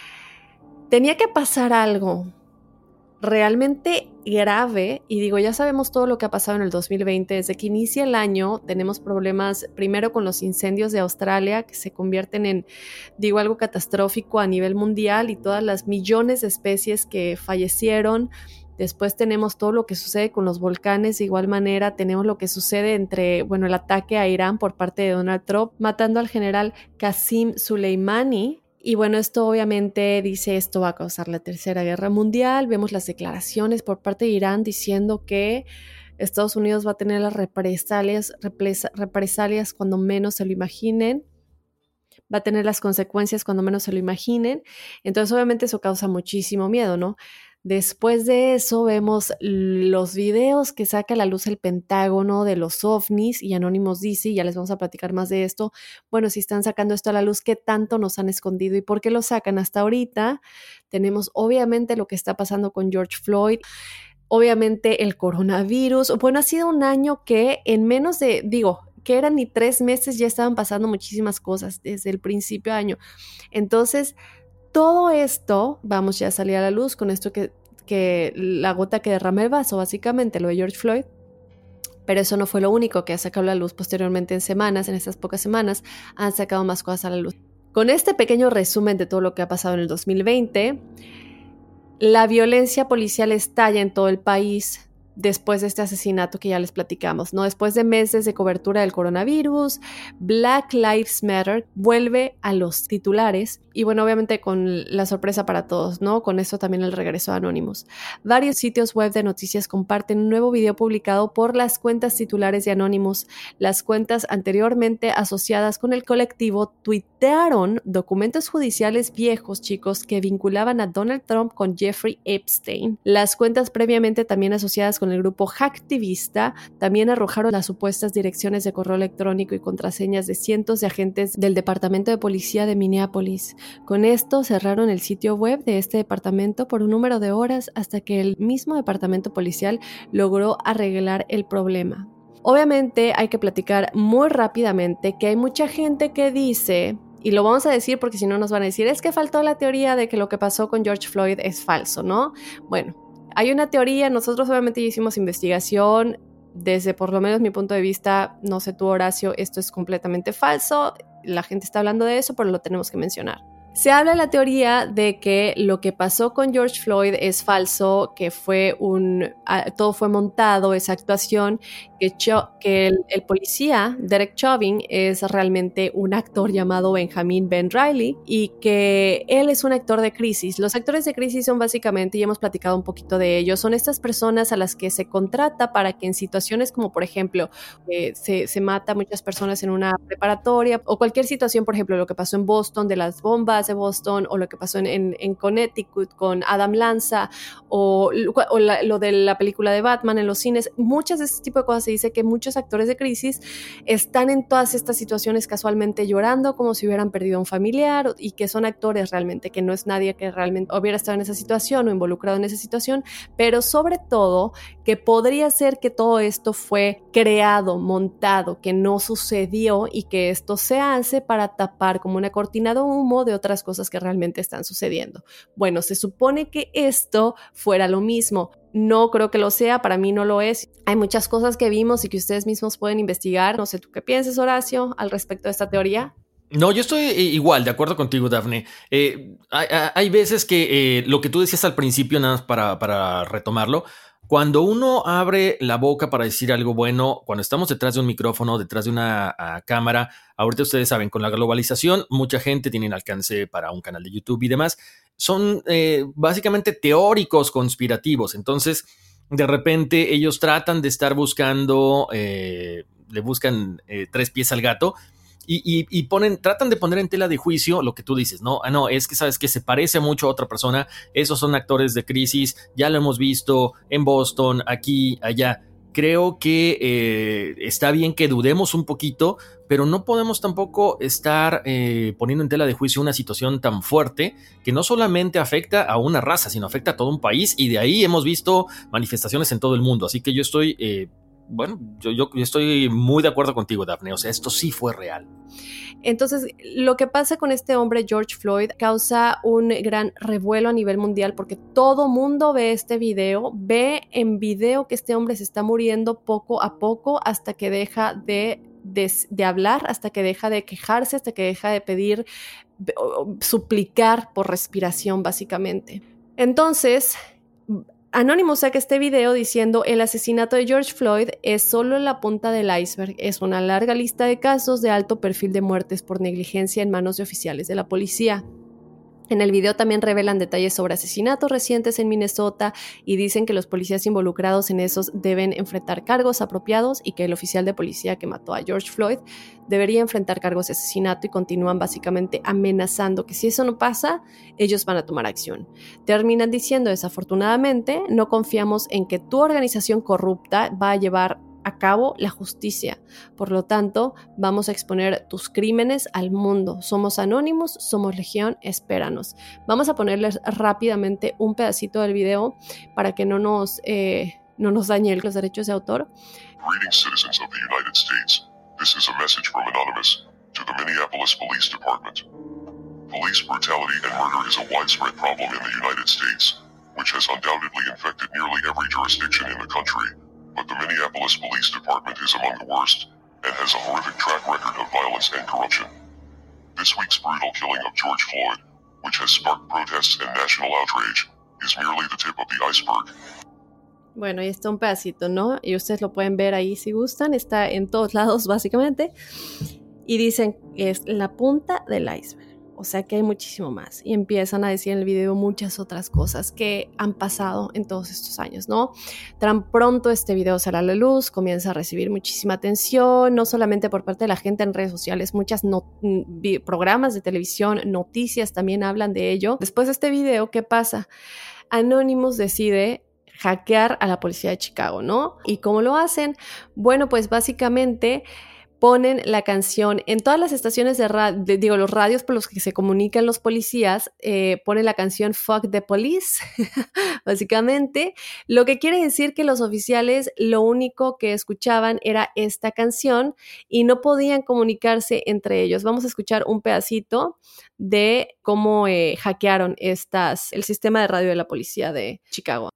Tenía que pasar algo realmente grave, y digo, ya sabemos todo lo que ha pasado en el 2020, desde que inicia el año tenemos problemas primero con los incendios de Australia, que se convierten en, digo, algo catastrófico a nivel mundial, y todas las millones de especies que fallecieron. Después tenemos todo lo que sucede con los volcanes, de igual manera tenemos lo que sucede el ataque a Irán por parte de Donald Trump, matando al general Qasem Soleimani. Y bueno, esto obviamente dice, esto va a causar la Tercera Guerra Mundial. Vemos las declaraciones por parte de Irán diciendo que Estados Unidos va a tener las represalias cuando menos se lo imaginen. Va a tener las consecuencias cuando menos se lo imaginen. Entonces obviamente eso causa muchísimo miedo, ¿no? Después de eso vemos los videos que saca a la luz el Pentágono de los ovnis, y Anonymous dice, y ya les vamos a platicar más de esto, bueno, si están sacando esto a la luz, ¿qué tanto nos han escondido y por qué lo sacan? Hasta ahorita tenemos obviamente lo que está pasando con George Floyd, obviamente el coronavirus. Bueno, ha sido un año que en menos de, que eran ni 3 meses, ya estaban pasando muchísimas cosas desde el principio de año. Entonces, todo esto, vamos ya a salir a la luz con esto que la gota que derrama el vaso, básicamente lo de George Floyd, pero eso no fue lo único que ha sacado a la luz posteriormente en estas pocas semanas, han sacado más cosas a la luz. Con este pequeño resumen de todo lo que ha pasado en el 2020, la violencia policial estalla en todo el país después de este asesinato que ya les platicamos, ¿no? Después de meses de cobertura del coronavirus, Black Lives Matter vuelve a los titulares, y bueno, obviamente con la sorpresa para todos, ¿no? Con esto también el regreso de Anonymous. Varios sitios web de noticias comparten un nuevo video publicado por las cuentas titulares de Anonymous. Las cuentas anteriormente asociadas con el colectivo tuitearon documentos judiciales viejos, chicos, que vinculaban a Donald Trump con Jeffrey Epstein. Las cuentas previamente también asociadas con el grupo Hacktivista también arrojaron las supuestas direcciones de correo electrónico y contraseñas de cientos de agentes del Departamento de Policía de Minneapolis. Con esto cerraron el sitio web de este departamento por un número de horas hasta que el mismo departamento policial logró arreglar el problema. Obviamente hay que platicar muy rápidamente que hay mucha gente que dice, y lo vamos a decir porque si no nos van a decir, es que faltó la teoría de que lo que pasó con George Floyd es falso, ¿no? Bueno, hay una teoría, nosotros obviamente ya hicimos investigación, desde por lo menos mi punto de vista, no sé tú, Horacio, esto es completamente falso, la gente está hablando de eso, pero lo tenemos que mencionar. Se habla de la teoría de que lo que pasó con George Floyd es falso, que todo fue montado, esa actuación, que el policía, Derek Chauvin, es realmente un actor llamado Benjamin Ben Reilly y que él es un actor de crisis. Los actores de crisis son básicamente, y hemos platicado un poquito de ellos, son estas personas a las que se contrata para que en situaciones como, por ejemplo, se mata a muchas personas en una preparatoria o cualquier situación, por ejemplo, lo que pasó en Boston, de las bombas de Boston, o lo que pasó en Connecticut con Adam Lanza, o lo de la película de Batman en los cines. Muchas de este tipo de cosas se dice que muchos actores de crisis están en todas estas situaciones casualmente llorando como si hubieran perdido a un familiar, y que son actores realmente, que no es nadie que realmente hubiera estado en esa situación o involucrado en esa situación, pero sobre todo que podría ser que todo esto fue creado, montado, que no sucedió y que esto se hace para tapar como una cortina de humo de otras cosas que realmente están sucediendo. Bueno, se supone que esto fuera lo mismo. No creo que lo sea, para mí no lo es. Hay muchas cosas que vimos y que ustedes mismos pueden investigar. No sé, ¿tú qué piensas, Horacio, al respecto de esta teoría? No, yo estoy igual, de acuerdo contigo, Dafne. Hay veces que lo que tú decías al principio, nada más para retomarlo, cuando uno abre la boca para decir algo bueno, cuando estamos detrás de un micrófono, detrás de una cámara, ahorita ustedes saben, con la globalización, mucha gente tiene alcance para un canal de YouTube y demás. Son básicamente teóricos conspirativos. Entonces, de repente, ellos tratan de estar buscando, le buscan tres pies al gato. Y tratan de poner en tela de juicio lo que tú dices, ¿no? No, es que sabes que se parece mucho a otra persona, esos son actores de crisis, ya lo hemos visto en Boston, aquí, allá. Creo que está bien que dudemos un poquito, pero no podemos tampoco estar poniendo en tela de juicio una situación tan fuerte que no solamente afecta a una raza, sino afecta a todo un país, y de ahí hemos visto manifestaciones en todo el mundo. Así que yo estoy... yo estoy muy de acuerdo contigo, Dafne. O sea, esto sí fue real. Entonces, lo que pasa con este hombre, George Floyd, causa un gran revuelo a nivel mundial porque todo mundo ve este video, ve en video que este hombre se está muriendo poco a poco hasta que deja de hablar, hasta que deja de quejarse, hasta que deja de pedir, suplicar por respiración, básicamente. Entonces, Anonymous saca este video diciendo: el asesinato de George Floyd es solo la punta del iceberg, es una larga lista de casos de alto perfil de muertes por negligencia en manos de oficiales de la policía. En el video también revelan detalles sobre asesinatos recientes en Minnesota y dicen que los policías involucrados en esos deben enfrentar cargos apropiados y que el oficial de policía que mató a George Floyd debería enfrentar cargos de asesinato, y continúan básicamente amenazando que si eso no pasa, ellos van a tomar acción. Terminan diciendo: desafortunadamente, no confiamos en que tu organización corrupta va a llevar a cabo la justicia. Por lo tanto, vamos a exponer tus crímenes al mundo. Somos Anonymous, somos Legión, espéranos. Vamos a ponerles rápidamente un pedacito del video para que no nos dañe los derechos de autor. Greetings, citizens of the United States. This is a message from Anonymous to the Minneapolis Police Department. Police brutality and murder is a widespread problem in the United States, which has undoubtedly infected nearly every jurisdiction in the country. But the Minneapolis Police Department is among the worst and has a horrific track record of violence and corruption. This week's brutal killing of George Floyd, which has sparked protests and national outrage, is merely the tip of the iceberg. Bueno, ahí está un pedacito, ¿no? Y ustedes lo pueden ver ahí si gustan, está en todos lados básicamente. Y dicen que es la punta del iceberg. O sea que hay muchísimo más. Y empiezan a decir en el video muchas otras cosas que han pasado en todos estos años, ¿no? Tan pronto este video sale a la luz, comienza a recibir muchísima atención, no solamente por parte de la gente en redes sociales, muchos programas de televisión, noticias también hablan de ello. Después de este video, ¿qué pasa? Anonymous decide hackear a la policía de Chicago, ¿no? ¿Y cómo lo hacen? Bueno, pues básicamente ponen la canción en todas las estaciones de radio, los radios por los que se comunican los policías, ponen la canción Fuck the Police, básicamente, lo que quiere decir que los oficiales lo único que escuchaban era esta canción y no podían comunicarse entre ellos. Vamos a escuchar un pedacito de cómo hackearon el sistema de radio de la policía de Chicago.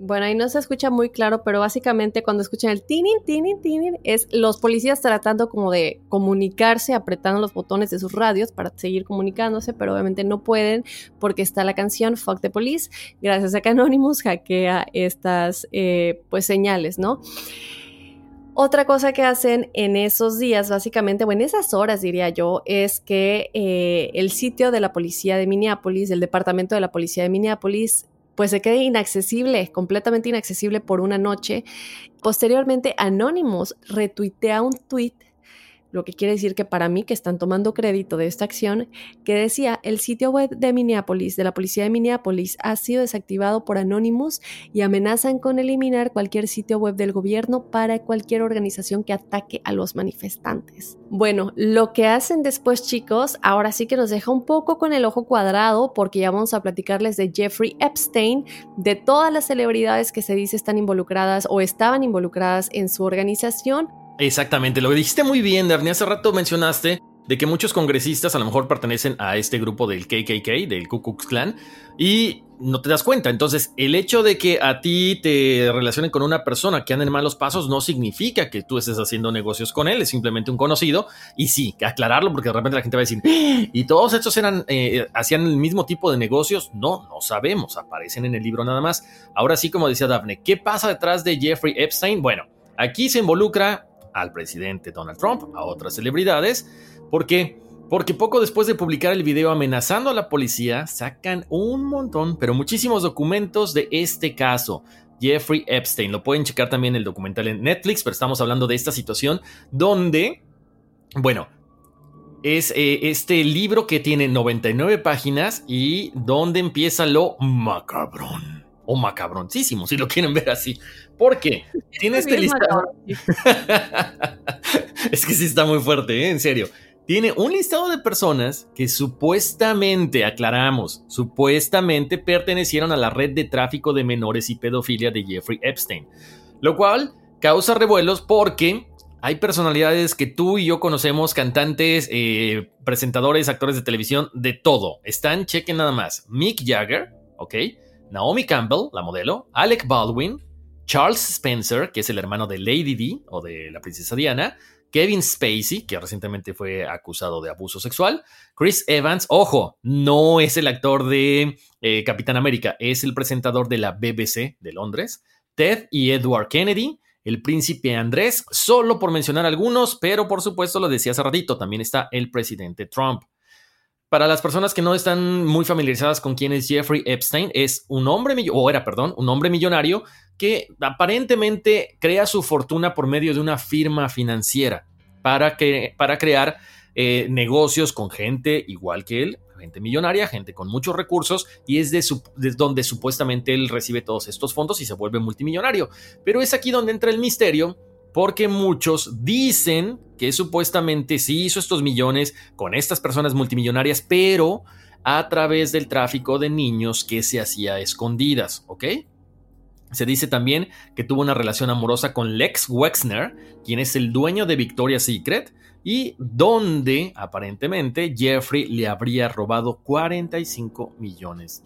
Bueno, ahí no se escucha muy claro, pero básicamente cuando escuchan el tinin, tinin, tinin, es los policías tratando como de comunicarse, apretando los botones de sus radios para seguir comunicándose, pero obviamente no pueden porque está la canción Fuck the Police, gracias a que Anonymous hackea estas pues señales, ¿no? Otra cosa que hacen en esos días, básicamente, o en esas horas diría yo, es que el sitio de la policía de Minneapolis, del departamento de la policía de Minneapolis, pues se quede inaccesible, completamente inaccesible por una noche. Posteriormente, Anonymous retuitea un tweet, lo que quiere decir que para mí, que están tomando crédito de esta acción, que decía, el sitio web de Minneapolis, de la policía de Minneapolis, ha sido desactivado por Anonymous y amenazan con eliminar cualquier sitio web del gobierno para cualquier organización que ataque a los manifestantes. Bueno, lo que hacen después, chicos, ahora sí que nos deja un poco con el ojo cuadrado, porque ya vamos a platicarles de Jeffrey Epstein, de todas las celebridades que se dice están involucradas o estaban involucradas en su organización. Exactamente, lo dijiste muy bien, Daphne. Hace rato mencionaste de que muchos congresistas a lo mejor pertenecen a este grupo del KKK, del Ku Klux Klan, y no te das cuenta. Entonces, el hecho de que a ti te relacionen con una persona que anda en malos pasos no significa que tú estés haciendo negocios con él, es simplemente un conocido. Y sí, aclararlo, porque de repente la gente va a decir, ¿y todos estos hacían el mismo tipo de negocios? No sabemos, aparecen en el libro nada más. Ahora sí, como decía Daphne, ¿qué pasa detrás de Jeffrey Epstein? Bueno, aquí se involucra al presidente Donald Trump, a otras celebridades. ¿Por qué? Porque poco después de publicar el video amenazando a la policía, sacan un montón, pero muchísimos documentos de este caso. Jeffrey Epstein, lo pueden checar también el documental en Netflix, pero estamos hablando de esta situación donde, bueno, es este libro que tiene 99 páginas y donde empieza lo macabrón. O macabroncísimo, si lo quieren ver así. ¿Por qué? Tiene este listado. Es que sí está muy fuerte, en serio. Tiene un listado de personas que supuestamente, aclaramos, supuestamente pertenecieron a la red de tráfico de menores y pedofilia de Jeffrey Epstein. Lo cual causa revuelos porque hay personalidades que tú y yo conocemos, cantantes, presentadores, actores de televisión, de todo. Están, chequen nada más, Mick Jagger, ¿ok? Naomi Campbell, la modelo, Alec Baldwin, Charles Spencer, que es el hermano de Lady Di o de la princesa Diana, Kevin Spacey, que recientemente fue acusado de abuso sexual, Chris Evans, ojo, no es el actor de Capitán América, es el presentador de la BBC de Londres, Ted y Edward Kennedy, el príncipe Andrés, solo por mencionar algunos, pero por supuesto lo decía hace ratito, también está el presidente Trump. Para las personas que no están muy familiarizadas con quién es Jeffrey Epstein, es un hombre millonario que aparentemente crea su fortuna por medio de una firma financiera para crear negocios con gente igual que él, gente millonaria, gente con muchos recursos, y es de donde supuestamente él recibe todos estos fondos y se vuelve multimillonario. Pero es aquí donde entra el misterio, porque muchos dicen que supuestamente sí hizo estos millones con estas personas multimillonarias, pero a través del tráfico de niños que se hacía a escondidas, ¿ok? Se dice también que tuvo una relación amorosa con Lex Wexner, quien es el dueño de Victoria's Secret, y donde aparentemente Jeffrey le habría robado $45 millones.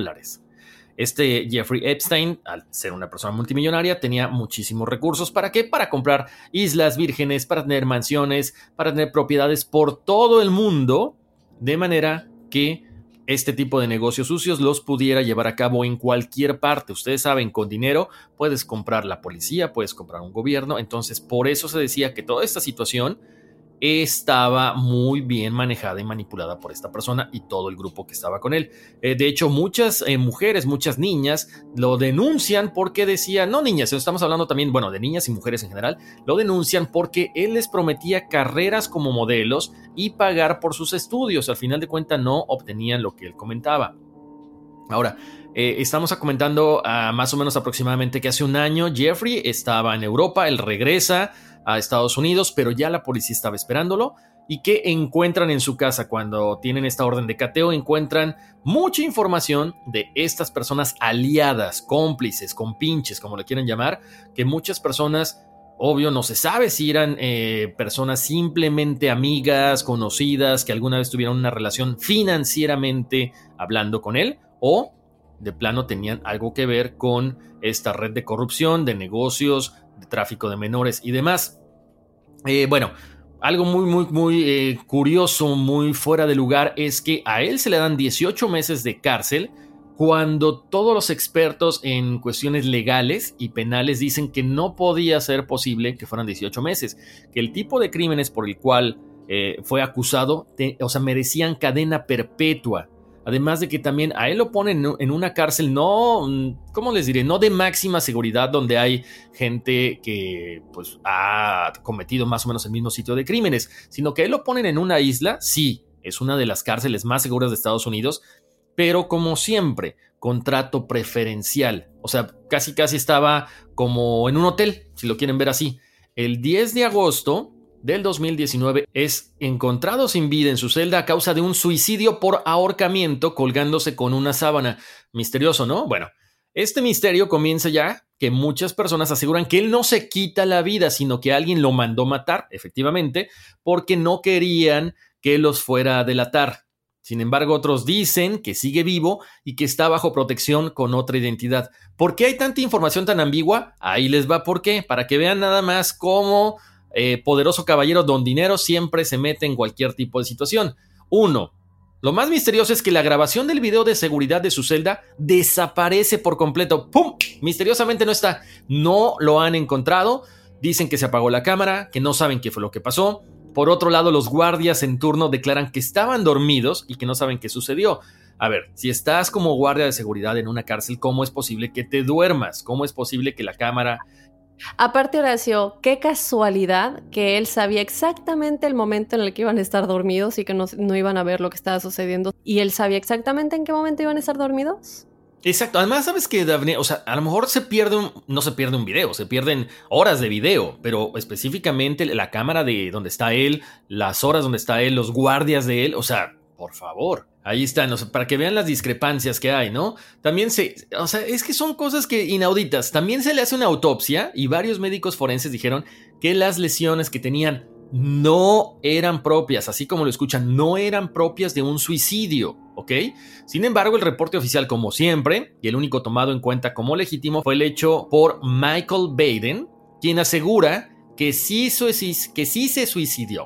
Este Jeffrey Epstein, al ser una persona multimillonaria, tenía muchísimos recursos. ¿Para qué? Para comprar islas vírgenes, para tener mansiones, para tener propiedades por todo el mundo, de manera que este tipo de negocios sucios los pudiera llevar a cabo en cualquier parte. Ustedes saben, con dinero puedes comprar la policía, puedes comprar un gobierno. Entonces, por eso se decía que toda esta situación estaba muy bien manejada y manipulada por esta persona y todo el grupo que estaba con él. De hecho, muchas mujeres, muchas niñas lo denuncian porque decían, no niñas, estamos hablando también, bueno, de niñas y mujeres en general, lo denuncian porque él les prometía carreras como modelos y pagar por sus estudios. Al final de cuentas no obtenían lo que él comentaba. Ahora, estamos comentando más o menos aproximadamente que hace un año Jeffrey estaba en Europa, él regresa a Estados Unidos, pero ya la policía estaba esperándolo. ¿Y qué encuentran en su casa cuando tienen esta orden de cateo? Encuentran mucha información de estas personas aliadas, cómplices, compinches, como le quieran llamar, que muchas personas, obvio, no se sabe si eran personas simplemente amigas, conocidas, que alguna vez tuvieron una relación financieramente hablando con él, o de plano tenían algo que ver con esta red de corrupción, de negocios, de tráfico de menores y demás. Bueno, algo muy curioso, muy fuera de lugar, es que a él se le dan 18 meses de cárcel cuando todos los expertos en cuestiones legales y penales dicen que no podía ser posible que fueran 18 meses, que el tipo de crímenes por el cual fue acusado, merecían cadena perpetua. Además de que también a él lo ponen en una cárcel no de máxima seguridad, donde hay gente que pues ha cometido más o menos el mismo sitio de crímenes, sino que a él lo ponen en una isla, sí, es una de las cárceles más seguras de Estados Unidos, pero como siempre, contrato preferencial. O sea, casi estaba como en un hotel, si lo quieren ver así. El 10 de agosto del 2019 es encontrado sin vida en su celda a causa de un suicidio por ahorcamiento colgándose con una sábana. Misterioso, ¿no? Bueno, este misterio comienza ya que muchas personas aseguran que él no se quita la vida, sino que alguien lo mandó matar, efectivamente, porque no querían que los fuera a delatar. Sin embargo, otros dicen que sigue vivo y que está bajo protección con otra identidad. ¿Por qué hay tanta información tan ambigua? Ahí les va por qué, para que vean nada más cómo poderoso caballero Don Dinero siempre se mete en cualquier tipo de situación. 1. Lo más misterioso es que la grabación del video de seguridad de su celda desaparece por completo. ¡Pum! Misteriosamente no está. No lo han encontrado. Dicen que se apagó la cámara, que no saben qué fue lo que pasó. Por otro lado, los guardias en turno declaran que estaban dormidos y que no saben qué sucedió. A ver, si estás como guardia de seguridad en una cárcel, ¿cómo es posible que te duermas? ¿Cómo es posible que la cámara... Aparte, Horacio, qué casualidad que él sabía exactamente el momento en el que iban a estar dormidos y que no iban a ver lo que estaba sucediendo. ¿Y él sabía exactamente en qué momento iban a estar dormidos? Exacto. Además, sabes que Daphne, o sea, a lo mejor no se pierde un video, se pierden horas de video, pero específicamente la cámara de donde está él, las horas donde está él, los guardias de él, o sea, por favor. Ahí están, o sea, para que vean las discrepancias que hay, ¿no? También es que son cosas que inauditas. También se le hace una autopsia y varios médicos forenses dijeron que las lesiones que tenían no eran propias, así como lo escuchan, no eran propias de un suicidio, ¿ok? Sin embargo, el reporte oficial, como siempre, y el único tomado en cuenta como legítimo, fue el hecho por Michael Baden, quien asegura que sí se suicidó,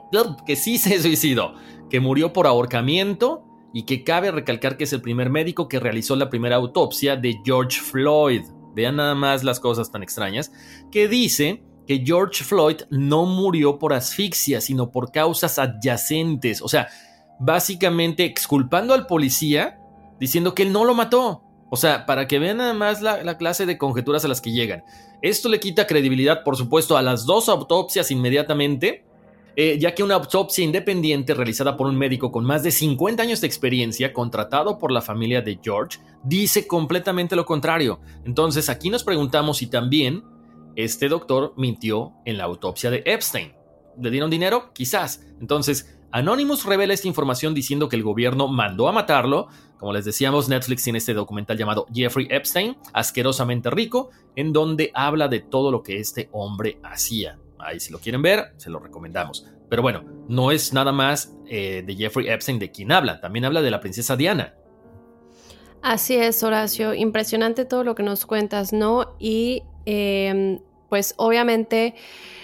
que murió por ahorcamiento, y que cabe recalcar que es el primer médico que realizó la primera autopsia de George Floyd. Vean nada más las cosas tan extrañas, que dice que George Floyd no murió por asfixia, sino por causas adyacentes. O sea, básicamente exculpando al policía, diciendo que él no lo mató. O sea, para que vean nada más la clase de conjeturas a las que llegan. Esto le quita credibilidad, por supuesto, a las dos autopsias inmediatamente, ya que una autopsia independiente realizada por un médico con más de 50 años de experiencia, contratado por la familia de George, dice completamente lo contrario. Entonces, aquí nos preguntamos si también este doctor mintió en la autopsia de Epstein. ¿Le dieron dinero? Quizás. Entonces, Anonymous revela esta información diciendo que el gobierno mandó a matarlo. Como les decíamos, Netflix tiene este documental llamado Jeffrey Epstein, asquerosamente rico, en donde habla de todo lo que este hombre hacía. Ahí, si lo quieren ver, se lo recomendamos. Pero bueno, no es nada más de Jeffrey Epstein de quien habla. También habla de la princesa Diana. Así es, Horacio. Impresionante todo lo que nos cuentas, ¿no? Y pues obviamente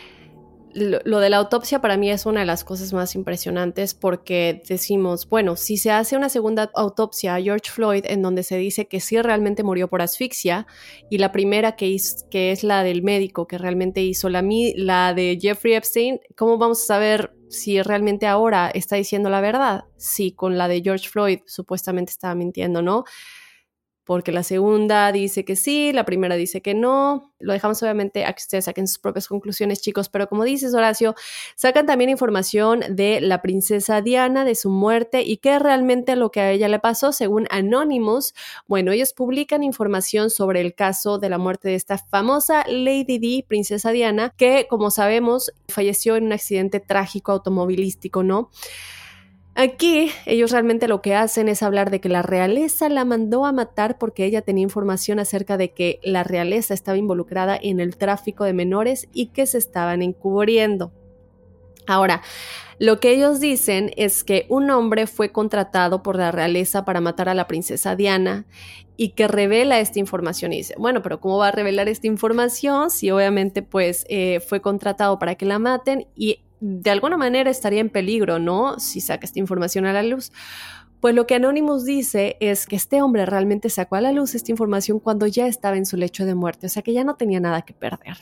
lo de la autopsia para mí es una de las cosas más impresionantes, porque decimos, bueno, si se hace una segunda autopsia a George Floyd en donde se dice que sí realmente murió por asfixia, y la primera que es la del médico que realmente hizo la de Jeffrey Epstein, ¿cómo vamos a saber si realmente ahora está diciendo la verdad? Si con la de George Floyd supuestamente estaba mintiendo, ¿no? Porque la segunda dice que sí, la primera dice que no. Lo dejamos obviamente a que ustedes saquen sus propias conclusiones, chicos. Pero como dices, Horacio, sacan también información de la princesa Diana, de su muerte y qué es realmente lo que a ella le pasó, según Anonymous. Bueno, ellos publican información sobre el caso de la muerte de esta famosa Lady Di, princesa Diana, que, como sabemos, falleció en un accidente trágico automovilístico, ¿no? Aquí ellos realmente lo que hacen es hablar de que la realeza la mandó a matar porque ella tenía información acerca de que la realeza estaba involucrada en el tráfico de menores y que se estaban encubriendo. Ahora, lo que ellos dicen es que un hombre fue contratado por la realeza para matar a la princesa Diana y que revela esta información y dice, bueno, pero ¿cómo va a revelar esta información si obviamente pues fue contratado para que la maten y de alguna manera estaría en peligro, ¿no? Si saca esta información a la luz. Pues lo que Anonymous dice es que este hombre realmente sacó a la luz esta información cuando ya estaba en su lecho de muerte, o sea que ya no tenía nada que perder.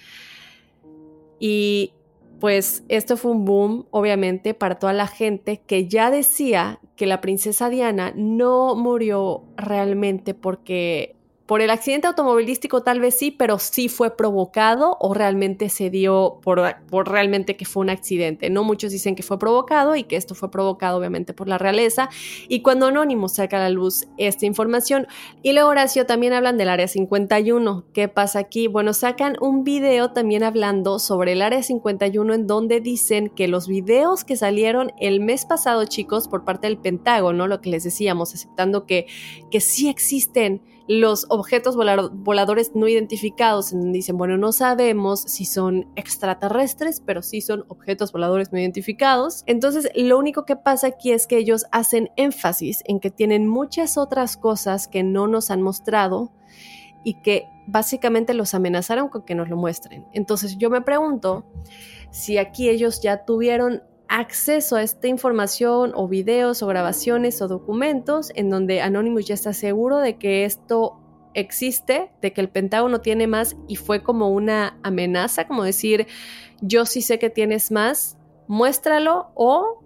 Y pues esto fue un boom, obviamente, para toda la gente que ya decía que la princesa Diana no murió realmente porque por el accidente automovilístico tal vez sí, pero sí fue provocado o realmente se dio por realmente que fue un accidente. No muchos dicen que fue provocado y que esto fue provocado obviamente por la realeza. Y cuando Anonymous saca a la luz esta información, y luego Horacio también hablan del Área 51. ¿Qué pasa aquí? Bueno, sacan un video también hablando sobre el Área 51 en donde dicen que los videos que salieron el mes pasado, chicos, por parte del Pentágono, lo que les decíamos, aceptando que sí existen los objetos voladores no identificados, en donde dicen, bueno, no sabemos si son extraterrestres, pero sí son objetos voladores no identificados. Entonces, lo único que pasa aquí es que ellos hacen énfasis en que tienen muchas otras cosas que no nos han mostrado y que básicamente los amenazaron con que nos lo muestren. Entonces, yo me pregunto si aquí ellos ya tuvieron acceso a esta información o videos o grabaciones o documentos en donde Anonymous ya está seguro de que esto existe, de que el Pentágono tiene más y fue como una amenaza, como decir, yo sí sé que tienes más, muéstralo o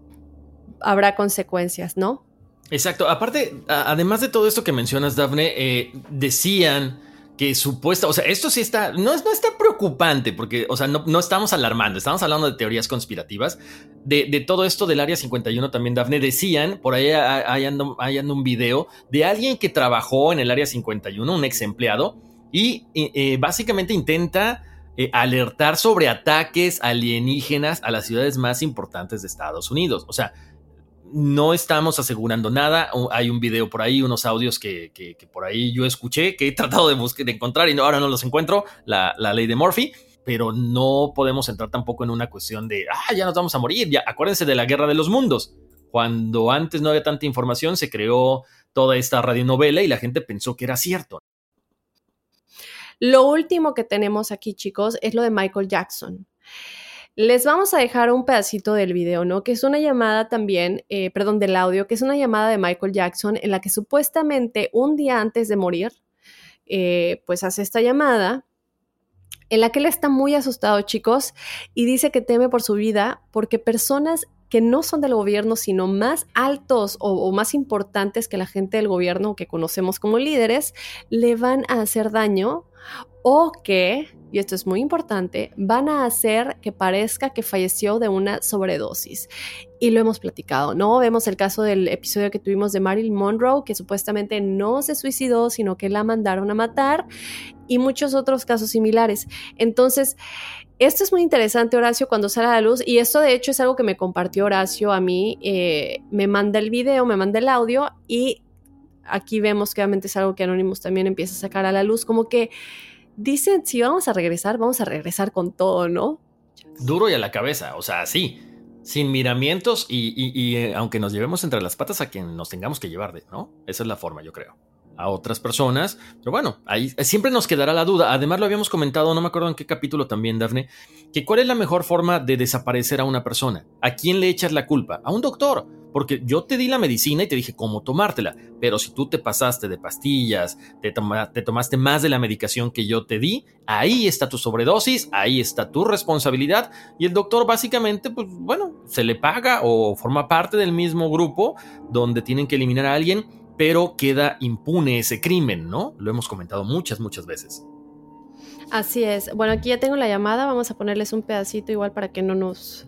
habrá consecuencias, ¿no? Exacto. Aparte, además de todo esto que mencionas, Dafne, decían que supuesta, o sea, esto sí está, no está preocupante porque, o sea, no estamos alarmando, estamos hablando de teorías conspirativas, de todo esto del Área 51 también, Dafne, decían, por ahí anda un video de alguien que trabajó en el Área 51, un ex empleado, y básicamente intenta alertar sobre ataques alienígenas a las ciudades más importantes de Estados Unidos, o sea, no estamos asegurando nada. Hay un video por ahí, unos audios que por ahí yo escuché, que he tratado de encontrar y ahora no los encuentro, la ley de Murphy, pero no podemos entrar tampoco en una cuestión de, ya nos vamos a morir. Ya, acuérdense de la Guerra de los Mundos. Cuando antes no había tanta información, se creó toda esta radionovela y la gente pensó que era cierto. Lo último que tenemos aquí, chicos, es lo de Michael Jackson. Les vamos a dejar un pedacito del video, ¿no? Que es una llamada también, del audio, que es una llamada de Michael Jackson en la que supuestamente un día antes de morir, pues hace esta llamada en la que él está muy asustado, chicos, y dice que teme por su vida porque personas que no son del gobierno, sino más altos o más importantes que la gente del gobierno que conocemos como líderes, le van a hacer daño o que, y esto es muy importante, van a hacer que parezca que falleció de una sobredosis. Y lo hemos platicado, ¿no? Vemos el caso del episodio que tuvimos de Marilyn Monroe, que supuestamente no se suicidó, sino que la mandaron a matar, y muchos otros casos similares. Entonces, esto es muy interesante, Horacio, cuando sale a la luz, y esto de hecho es algo que me compartió Horacio a mí, me manda el video, me manda el audio, y aquí vemos que obviamente es algo que Anonymous también empieza a sacar a la luz, como que dicen, si vamos a regresar con todo, ¿no? Duro y a la cabeza, o sea, sí, sin miramientos y aunque nos llevemos entre las patas a quien nos tengamos que llevar, ¿no? Esa es la forma, yo creo. A otras personas, pero bueno, ahí siempre nos quedará la duda. Además lo habíamos comentado, no me acuerdo en qué capítulo también, Dafne, que cuál es la mejor forma de desaparecer a una persona. ¿A quién le echas la culpa? A un doctor, porque yo te di la medicina y te dije cómo tomártela, pero si tú te pasaste de pastillas, te tomaste más de la medicación que yo te di, ahí está tu sobredosis, ahí está tu responsabilidad, y el doctor básicamente, pues bueno, se le paga o forma parte del mismo grupo donde tienen que eliminar a alguien, pero queda impune ese crimen, ¿no? Lo hemos comentado muchas veces. Así es. Bueno, aquí ya tengo la llamada. Vamos a ponerles un pedacito igual para que no nos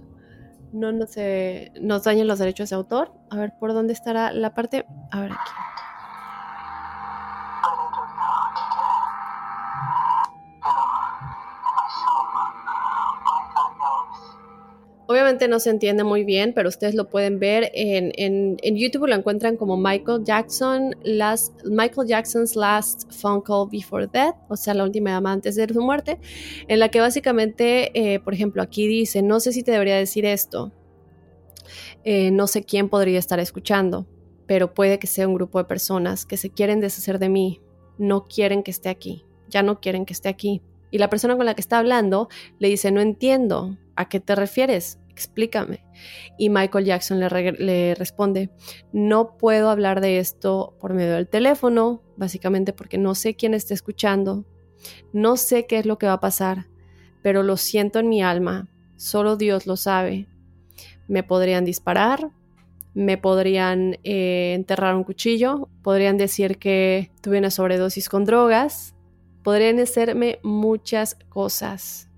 dañen los derechos de autor. A ver, ¿por dónde estará la parte? A ver, aquí. Obviamente no se entiende muy bien, pero ustedes lo pueden ver en YouTube, lo encuentran como Michael Jackson's Last Phone Call Before Death, o sea, la última llamada antes de su muerte, en la que básicamente, por ejemplo, aquí dice, no sé si te debería decir esto, no sé quién podría estar escuchando, pero puede que sea un grupo de personas que se quieren deshacer de mí, no quieren que esté aquí, ya no quieren que esté aquí. Y la persona con la que está hablando le dice, no entiendo, ¿a qué te refieres? Explícame. Y Michael Jackson le responde, no puedo hablar de esto por medio del teléfono, básicamente porque no sé quién está escuchando, no sé qué es lo que va a pasar, pero lo siento en mi alma, solo Dios lo sabe. Me podrían disparar, me podrían enterrar un cuchillo, podrían decir que tuve una sobredosis con drogas, podrían hacerme muchas cosas.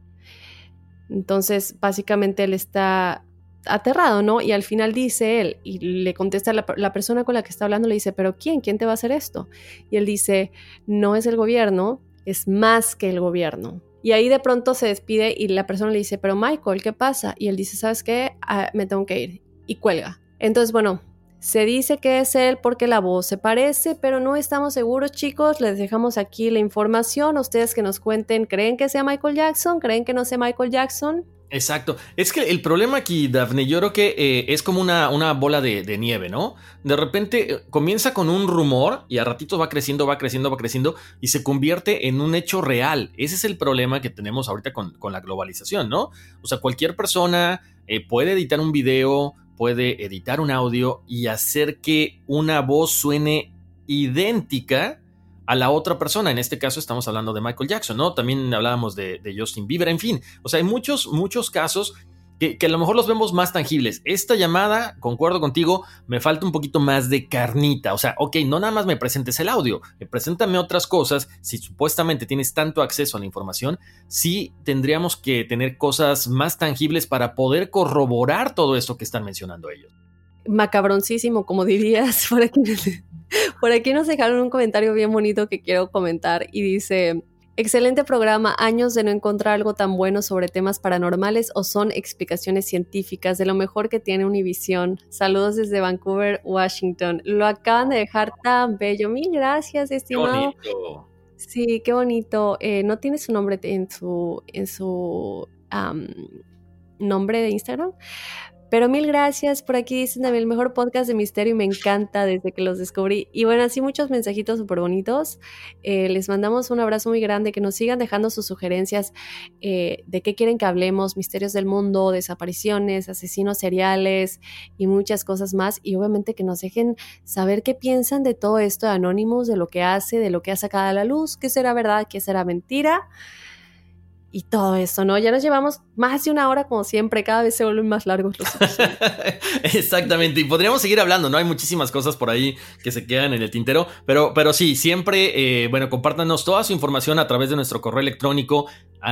Entonces, básicamente él está aterrado, ¿no? Y al final dice él, y le contesta la persona con la que está hablando, le dice, ¿pero quién? ¿Quién te va a hacer esto? Y él dice, no es el gobierno, es más que el gobierno. Y ahí de pronto se despide y la persona le dice, pero Michael, ¿qué pasa? Y él dice, ¿sabes qué? Me tengo que ir. Y cuelga. Entonces, bueno, se dice que es él porque la voz se parece, pero no estamos seguros, chicos. Les dejamos aquí la información. Ustedes que nos cuenten, ¿creen que sea Michael Jackson? ¿Creen que no sea Michael Jackson? Exacto. Es que el problema aquí, Dafne, yo creo que es como una bola de nieve, ¿no? De repente comienza con un rumor y a ratitos va creciendo y se convierte en un hecho real. Ese es el problema que tenemos ahorita con la globalización, ¿no? O sea, cualquier persona puede editar un video, puede editar un audio y hacer que una voz suene idéntica a la otra persona. En este caso estamos hablando de Michael Jackson, ¿no? También hablábamos de Justin Bieber, en fin. O sea, hay muchos casos que a lo mejor los vemos más tangibles. Esta llamada, concuerdo contigo, me falta un poquito más de carnita. O sea, ok, no nada más me presentes el audio, preséntame otras cosas. Si supuestamente tienes tanto acceso a la información, sí tendríamos que tener cosas más tangibles para poder corroborar todo esto que están mencionando ellos. Macabroncísimo, como dirías. Por aquí nos dejaron un comentario bien bonito que quiero comentar y dice... Excelente programa, años de no encontrar algo tan bueno sobre temas paranormales o son explicaciones científicas de lo mejor que tiene Univisión. Saludos desde Vancouver, Washington. Lo acaban de dejar tan bello. Mil gracias, estimado. Qué bonito. Sí, qué bonito. No tiene su nombre en su nombre de Instagram. Pero mil gracias, por aquí dicen también el mejor podcast de misterio y me encanta desde que los descubrí. Y bueno, así muchos mensajitos súper bonitos. Les mandamos un abrazo muy grande, que nos sigan dejando sus sugerencias de qué quieren que hablemos, misterios del mundo, desapariciones, asesinos seriales y muchas cosas más. Y obviamente que nos dejen saber qué piensan de todo esto de Anonymous, de lo que hace, de lo que ha sacado a la luz, qué será verdad, qué será mentira. Y todo eso, ¿no? Ya nos llevamos más de una hora, como siempre, cada vez se vuelven más largos los episodios. Exactamente, y podríamos seguir hablando, ¿no? Hay muchísimas cosas por ahí que se quedan en el tintero, pero sí, siempre, compártanos toda su información a través de nuestro correo electrónico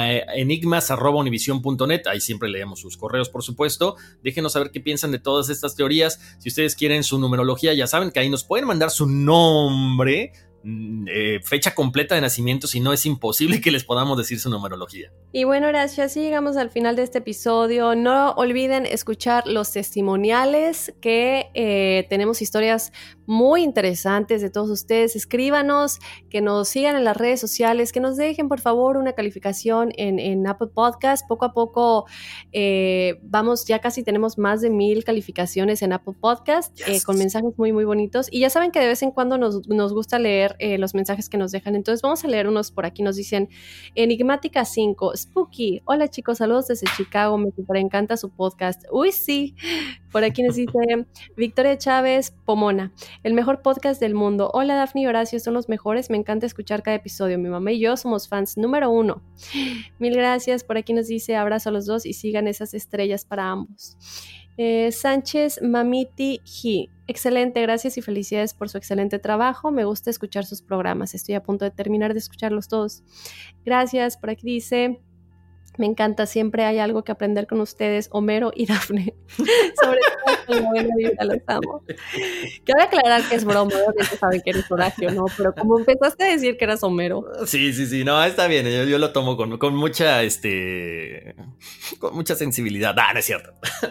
enigmas@univision.net, ahí siempre leemos sus correos, por supuesto. Déjenos saber qué piensan de todas estas teorías. Si ustedes quieren su numerología, ya saben que ahí nos pueden mandar su nombre, fecha completa de nacimiento, si no es imposible que les podamos decir su numerología. Y bueno, gracias, así llegamos al final de este episodio. No olviden escuchar los testimoniales, que tenemos historias muy interesantes de todos ustedes. Escríbanos, que nos sigan en las redes sociales, que nos dejen por favor una calificación en Apple Podcast. Poco a poco vamos, ya casi tenemos más de 1000 calificaciones en Apple Podcast, yes. Con mensajes muy muy bonitos, y ya saben que de vez en cuando nos gusta leer los mensajes que nos dejan, entonces vamos a leer unos por aquí. Nos dicen Enigmática 5, Spooky, hola chicos, saludos desde Chicago, me super encanta su podcast. Uy, sí. Por aquí nos dice Victoria Chávez, Pomona, el mejor podcast del mundo. Hola Dafne y Horacio, son los mejores, me encanta escuchar cada episodio, mi mamá y yo somos fans número 1. Mil gracias. Por aquí nos dice abrazo a los dos y sigan esas estrellas para ambos. Sánchez Mamiti Ji, excelente, gracias y felicidades por su excelente trabajo, me gusta escuchar sus programas, estoy a punto de terminar de escucharlos todos. Gracias. Por aquí dice Me encanta, siempre hay algo que aprender con ustedes, Homero y Dafne. Sobre todo con la buena vibra, los amo. Quiero aclarar que es broma, obviamente saben que eres Horacio, ¿no? Pero como empezaste a decir que eras Homero. Sí, no, está bien, yo lo tomo con mucha, con mucha sensibilidad. No es cierto.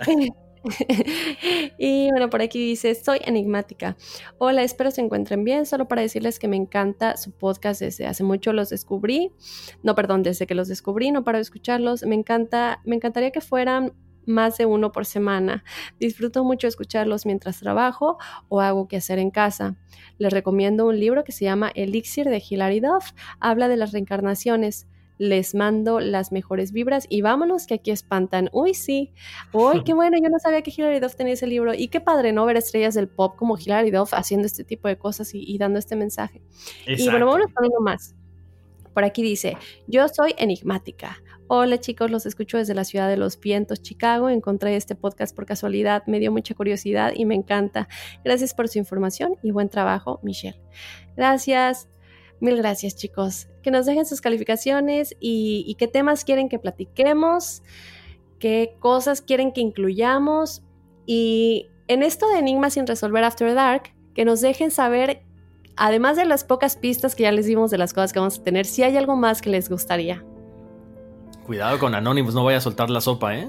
Y bueno, por aquí dice, soy enigmática. Hola, espero se encuentren bien. Solo para decirles que me encanta su podcast desde hace mucho desde que los descubrí, no paro de escucharlos. Me encantaría que fueran más de uno por semana. Disfruto mucho escucharlos mientras trabajo o hago que hacer en casa. Les recomiendo un libro que se llama Elixir de Hilary Duff. Habla de las reencarnaciones. Les mando las mejores vibras y vámonos que aquí espantan. Uy, sí. Uy, qué bueno. Yo no sabía que Hilary Duff tenía ese libro. Y qué padre, ¿no? Ver estrellas del pop como Hilary Duff haciendo este tipo de cosas y dando este mensaje. Exacto. Y bueno, vámonos con uno más. Por aquí dice, yo soy enigmática. Hola chicos, los escucho desde la ciudad de Los Vientos, Chicago. Encontré este podcast por casualidad, me dio mucha curiosidad y me encanta. Gracias por su información y buen trabajo, Michelle. Gracias. Mil gracias, chicos. Que nos dejen sus calificaciones y qué temas quieren que platiquemos, qué cosas quieren que incluyamos. Y en esto de Enigmas sin resolver After Dark, que nos dejen saber, además de las pocas pistas que ya les dimos de las cosas que vamos a tener, si hay algo más que les gustaría. Cuidado con Anonymous, no vaya a soltar la sopa, ¿eh?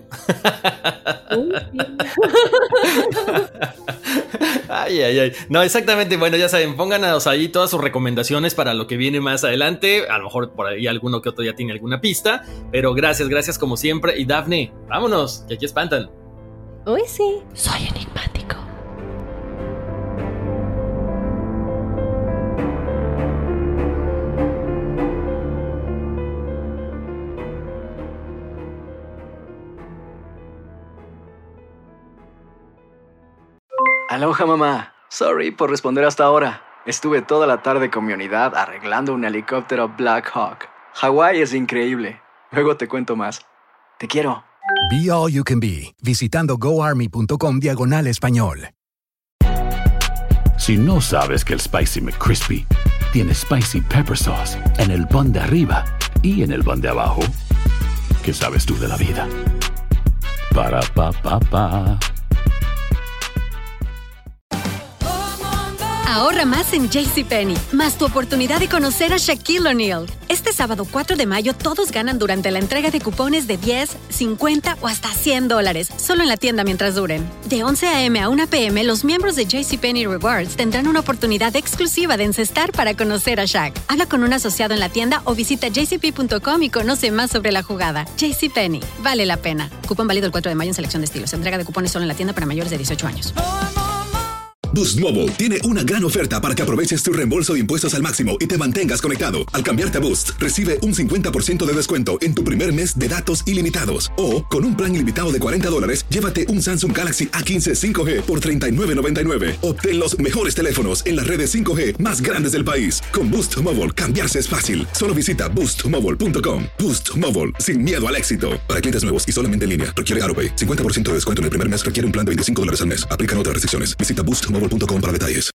Ay. No, exactamente. Bueno, ya saben, pónganos ahí todas sus recomendaciones para lo que viene más adelante. A lo mejor por ahí alguno que otro ya tiene alguna pista. Pero gracias como siempre. Y Dafne, vámonos, que aquí espantan. Uy, sí. Soy enigmático. Aloha, mamá. Sorry por responder hasta ahora. Estuve toda la tarde con mi unidad arreglando un helicóptero Black Hawk. Hawái es increíble. Luego te cuento más. Te quiero. Be All You Can Be, visitando goarmy.com/español. Si no sabes que el Spicy McCrispy tiene Spicy Pepper Sauce en el pan de arriba y en el pan de abajo, ¿qué sabes tú de la vida? Para, pa, pa, pa. Ahorra más en JCPenney, más tu oportunidad de conocer a Shaquille O'Neal. Este sábado 4 de mayo todos ganan durante la entrega de cupones de 10, 50 o hasta $100, solo en la tienda mientras duren. De 11 a.m. a 1 p.m., los miembros de JCPenney Rewards tendrán una oportunidad exclusiva de encestar para conocer a Shaq. Habla con un asociado en la tienda o visita jcp.com y conoce más sobre la jugada. JCPenney, vale la pena. Cupón válido el 4 de mayo en selección de estilos. Entrega de cupones solo en la tienda para mayores de 18 años. Boost Mobile tiene una gran oferta para que aproveches tu reembolso de impuestos al máximo y te mantengas conectado. Al cambiarte a Boost, recibe un 50% de descuento en tu primer mes de datos ilimitados. O, con un plan ilimitado de $40, llévate un Samsung Galaxy A15 5G por $39.99. Obtén los mejores teléfonos en las redes 5G más grandes del país. Con Boost Mobile, cambiarse es fácil. Solo visita boostmobile.com. Boost Mobile, sin miedo al éxito. Para clientes nuevos y solamente en línea, requiere AroPay. 50% de descuento en el primer mes requiere un plan de $25 al mes. Aplican otras restricciones. Visita boostmobile.com para detalles.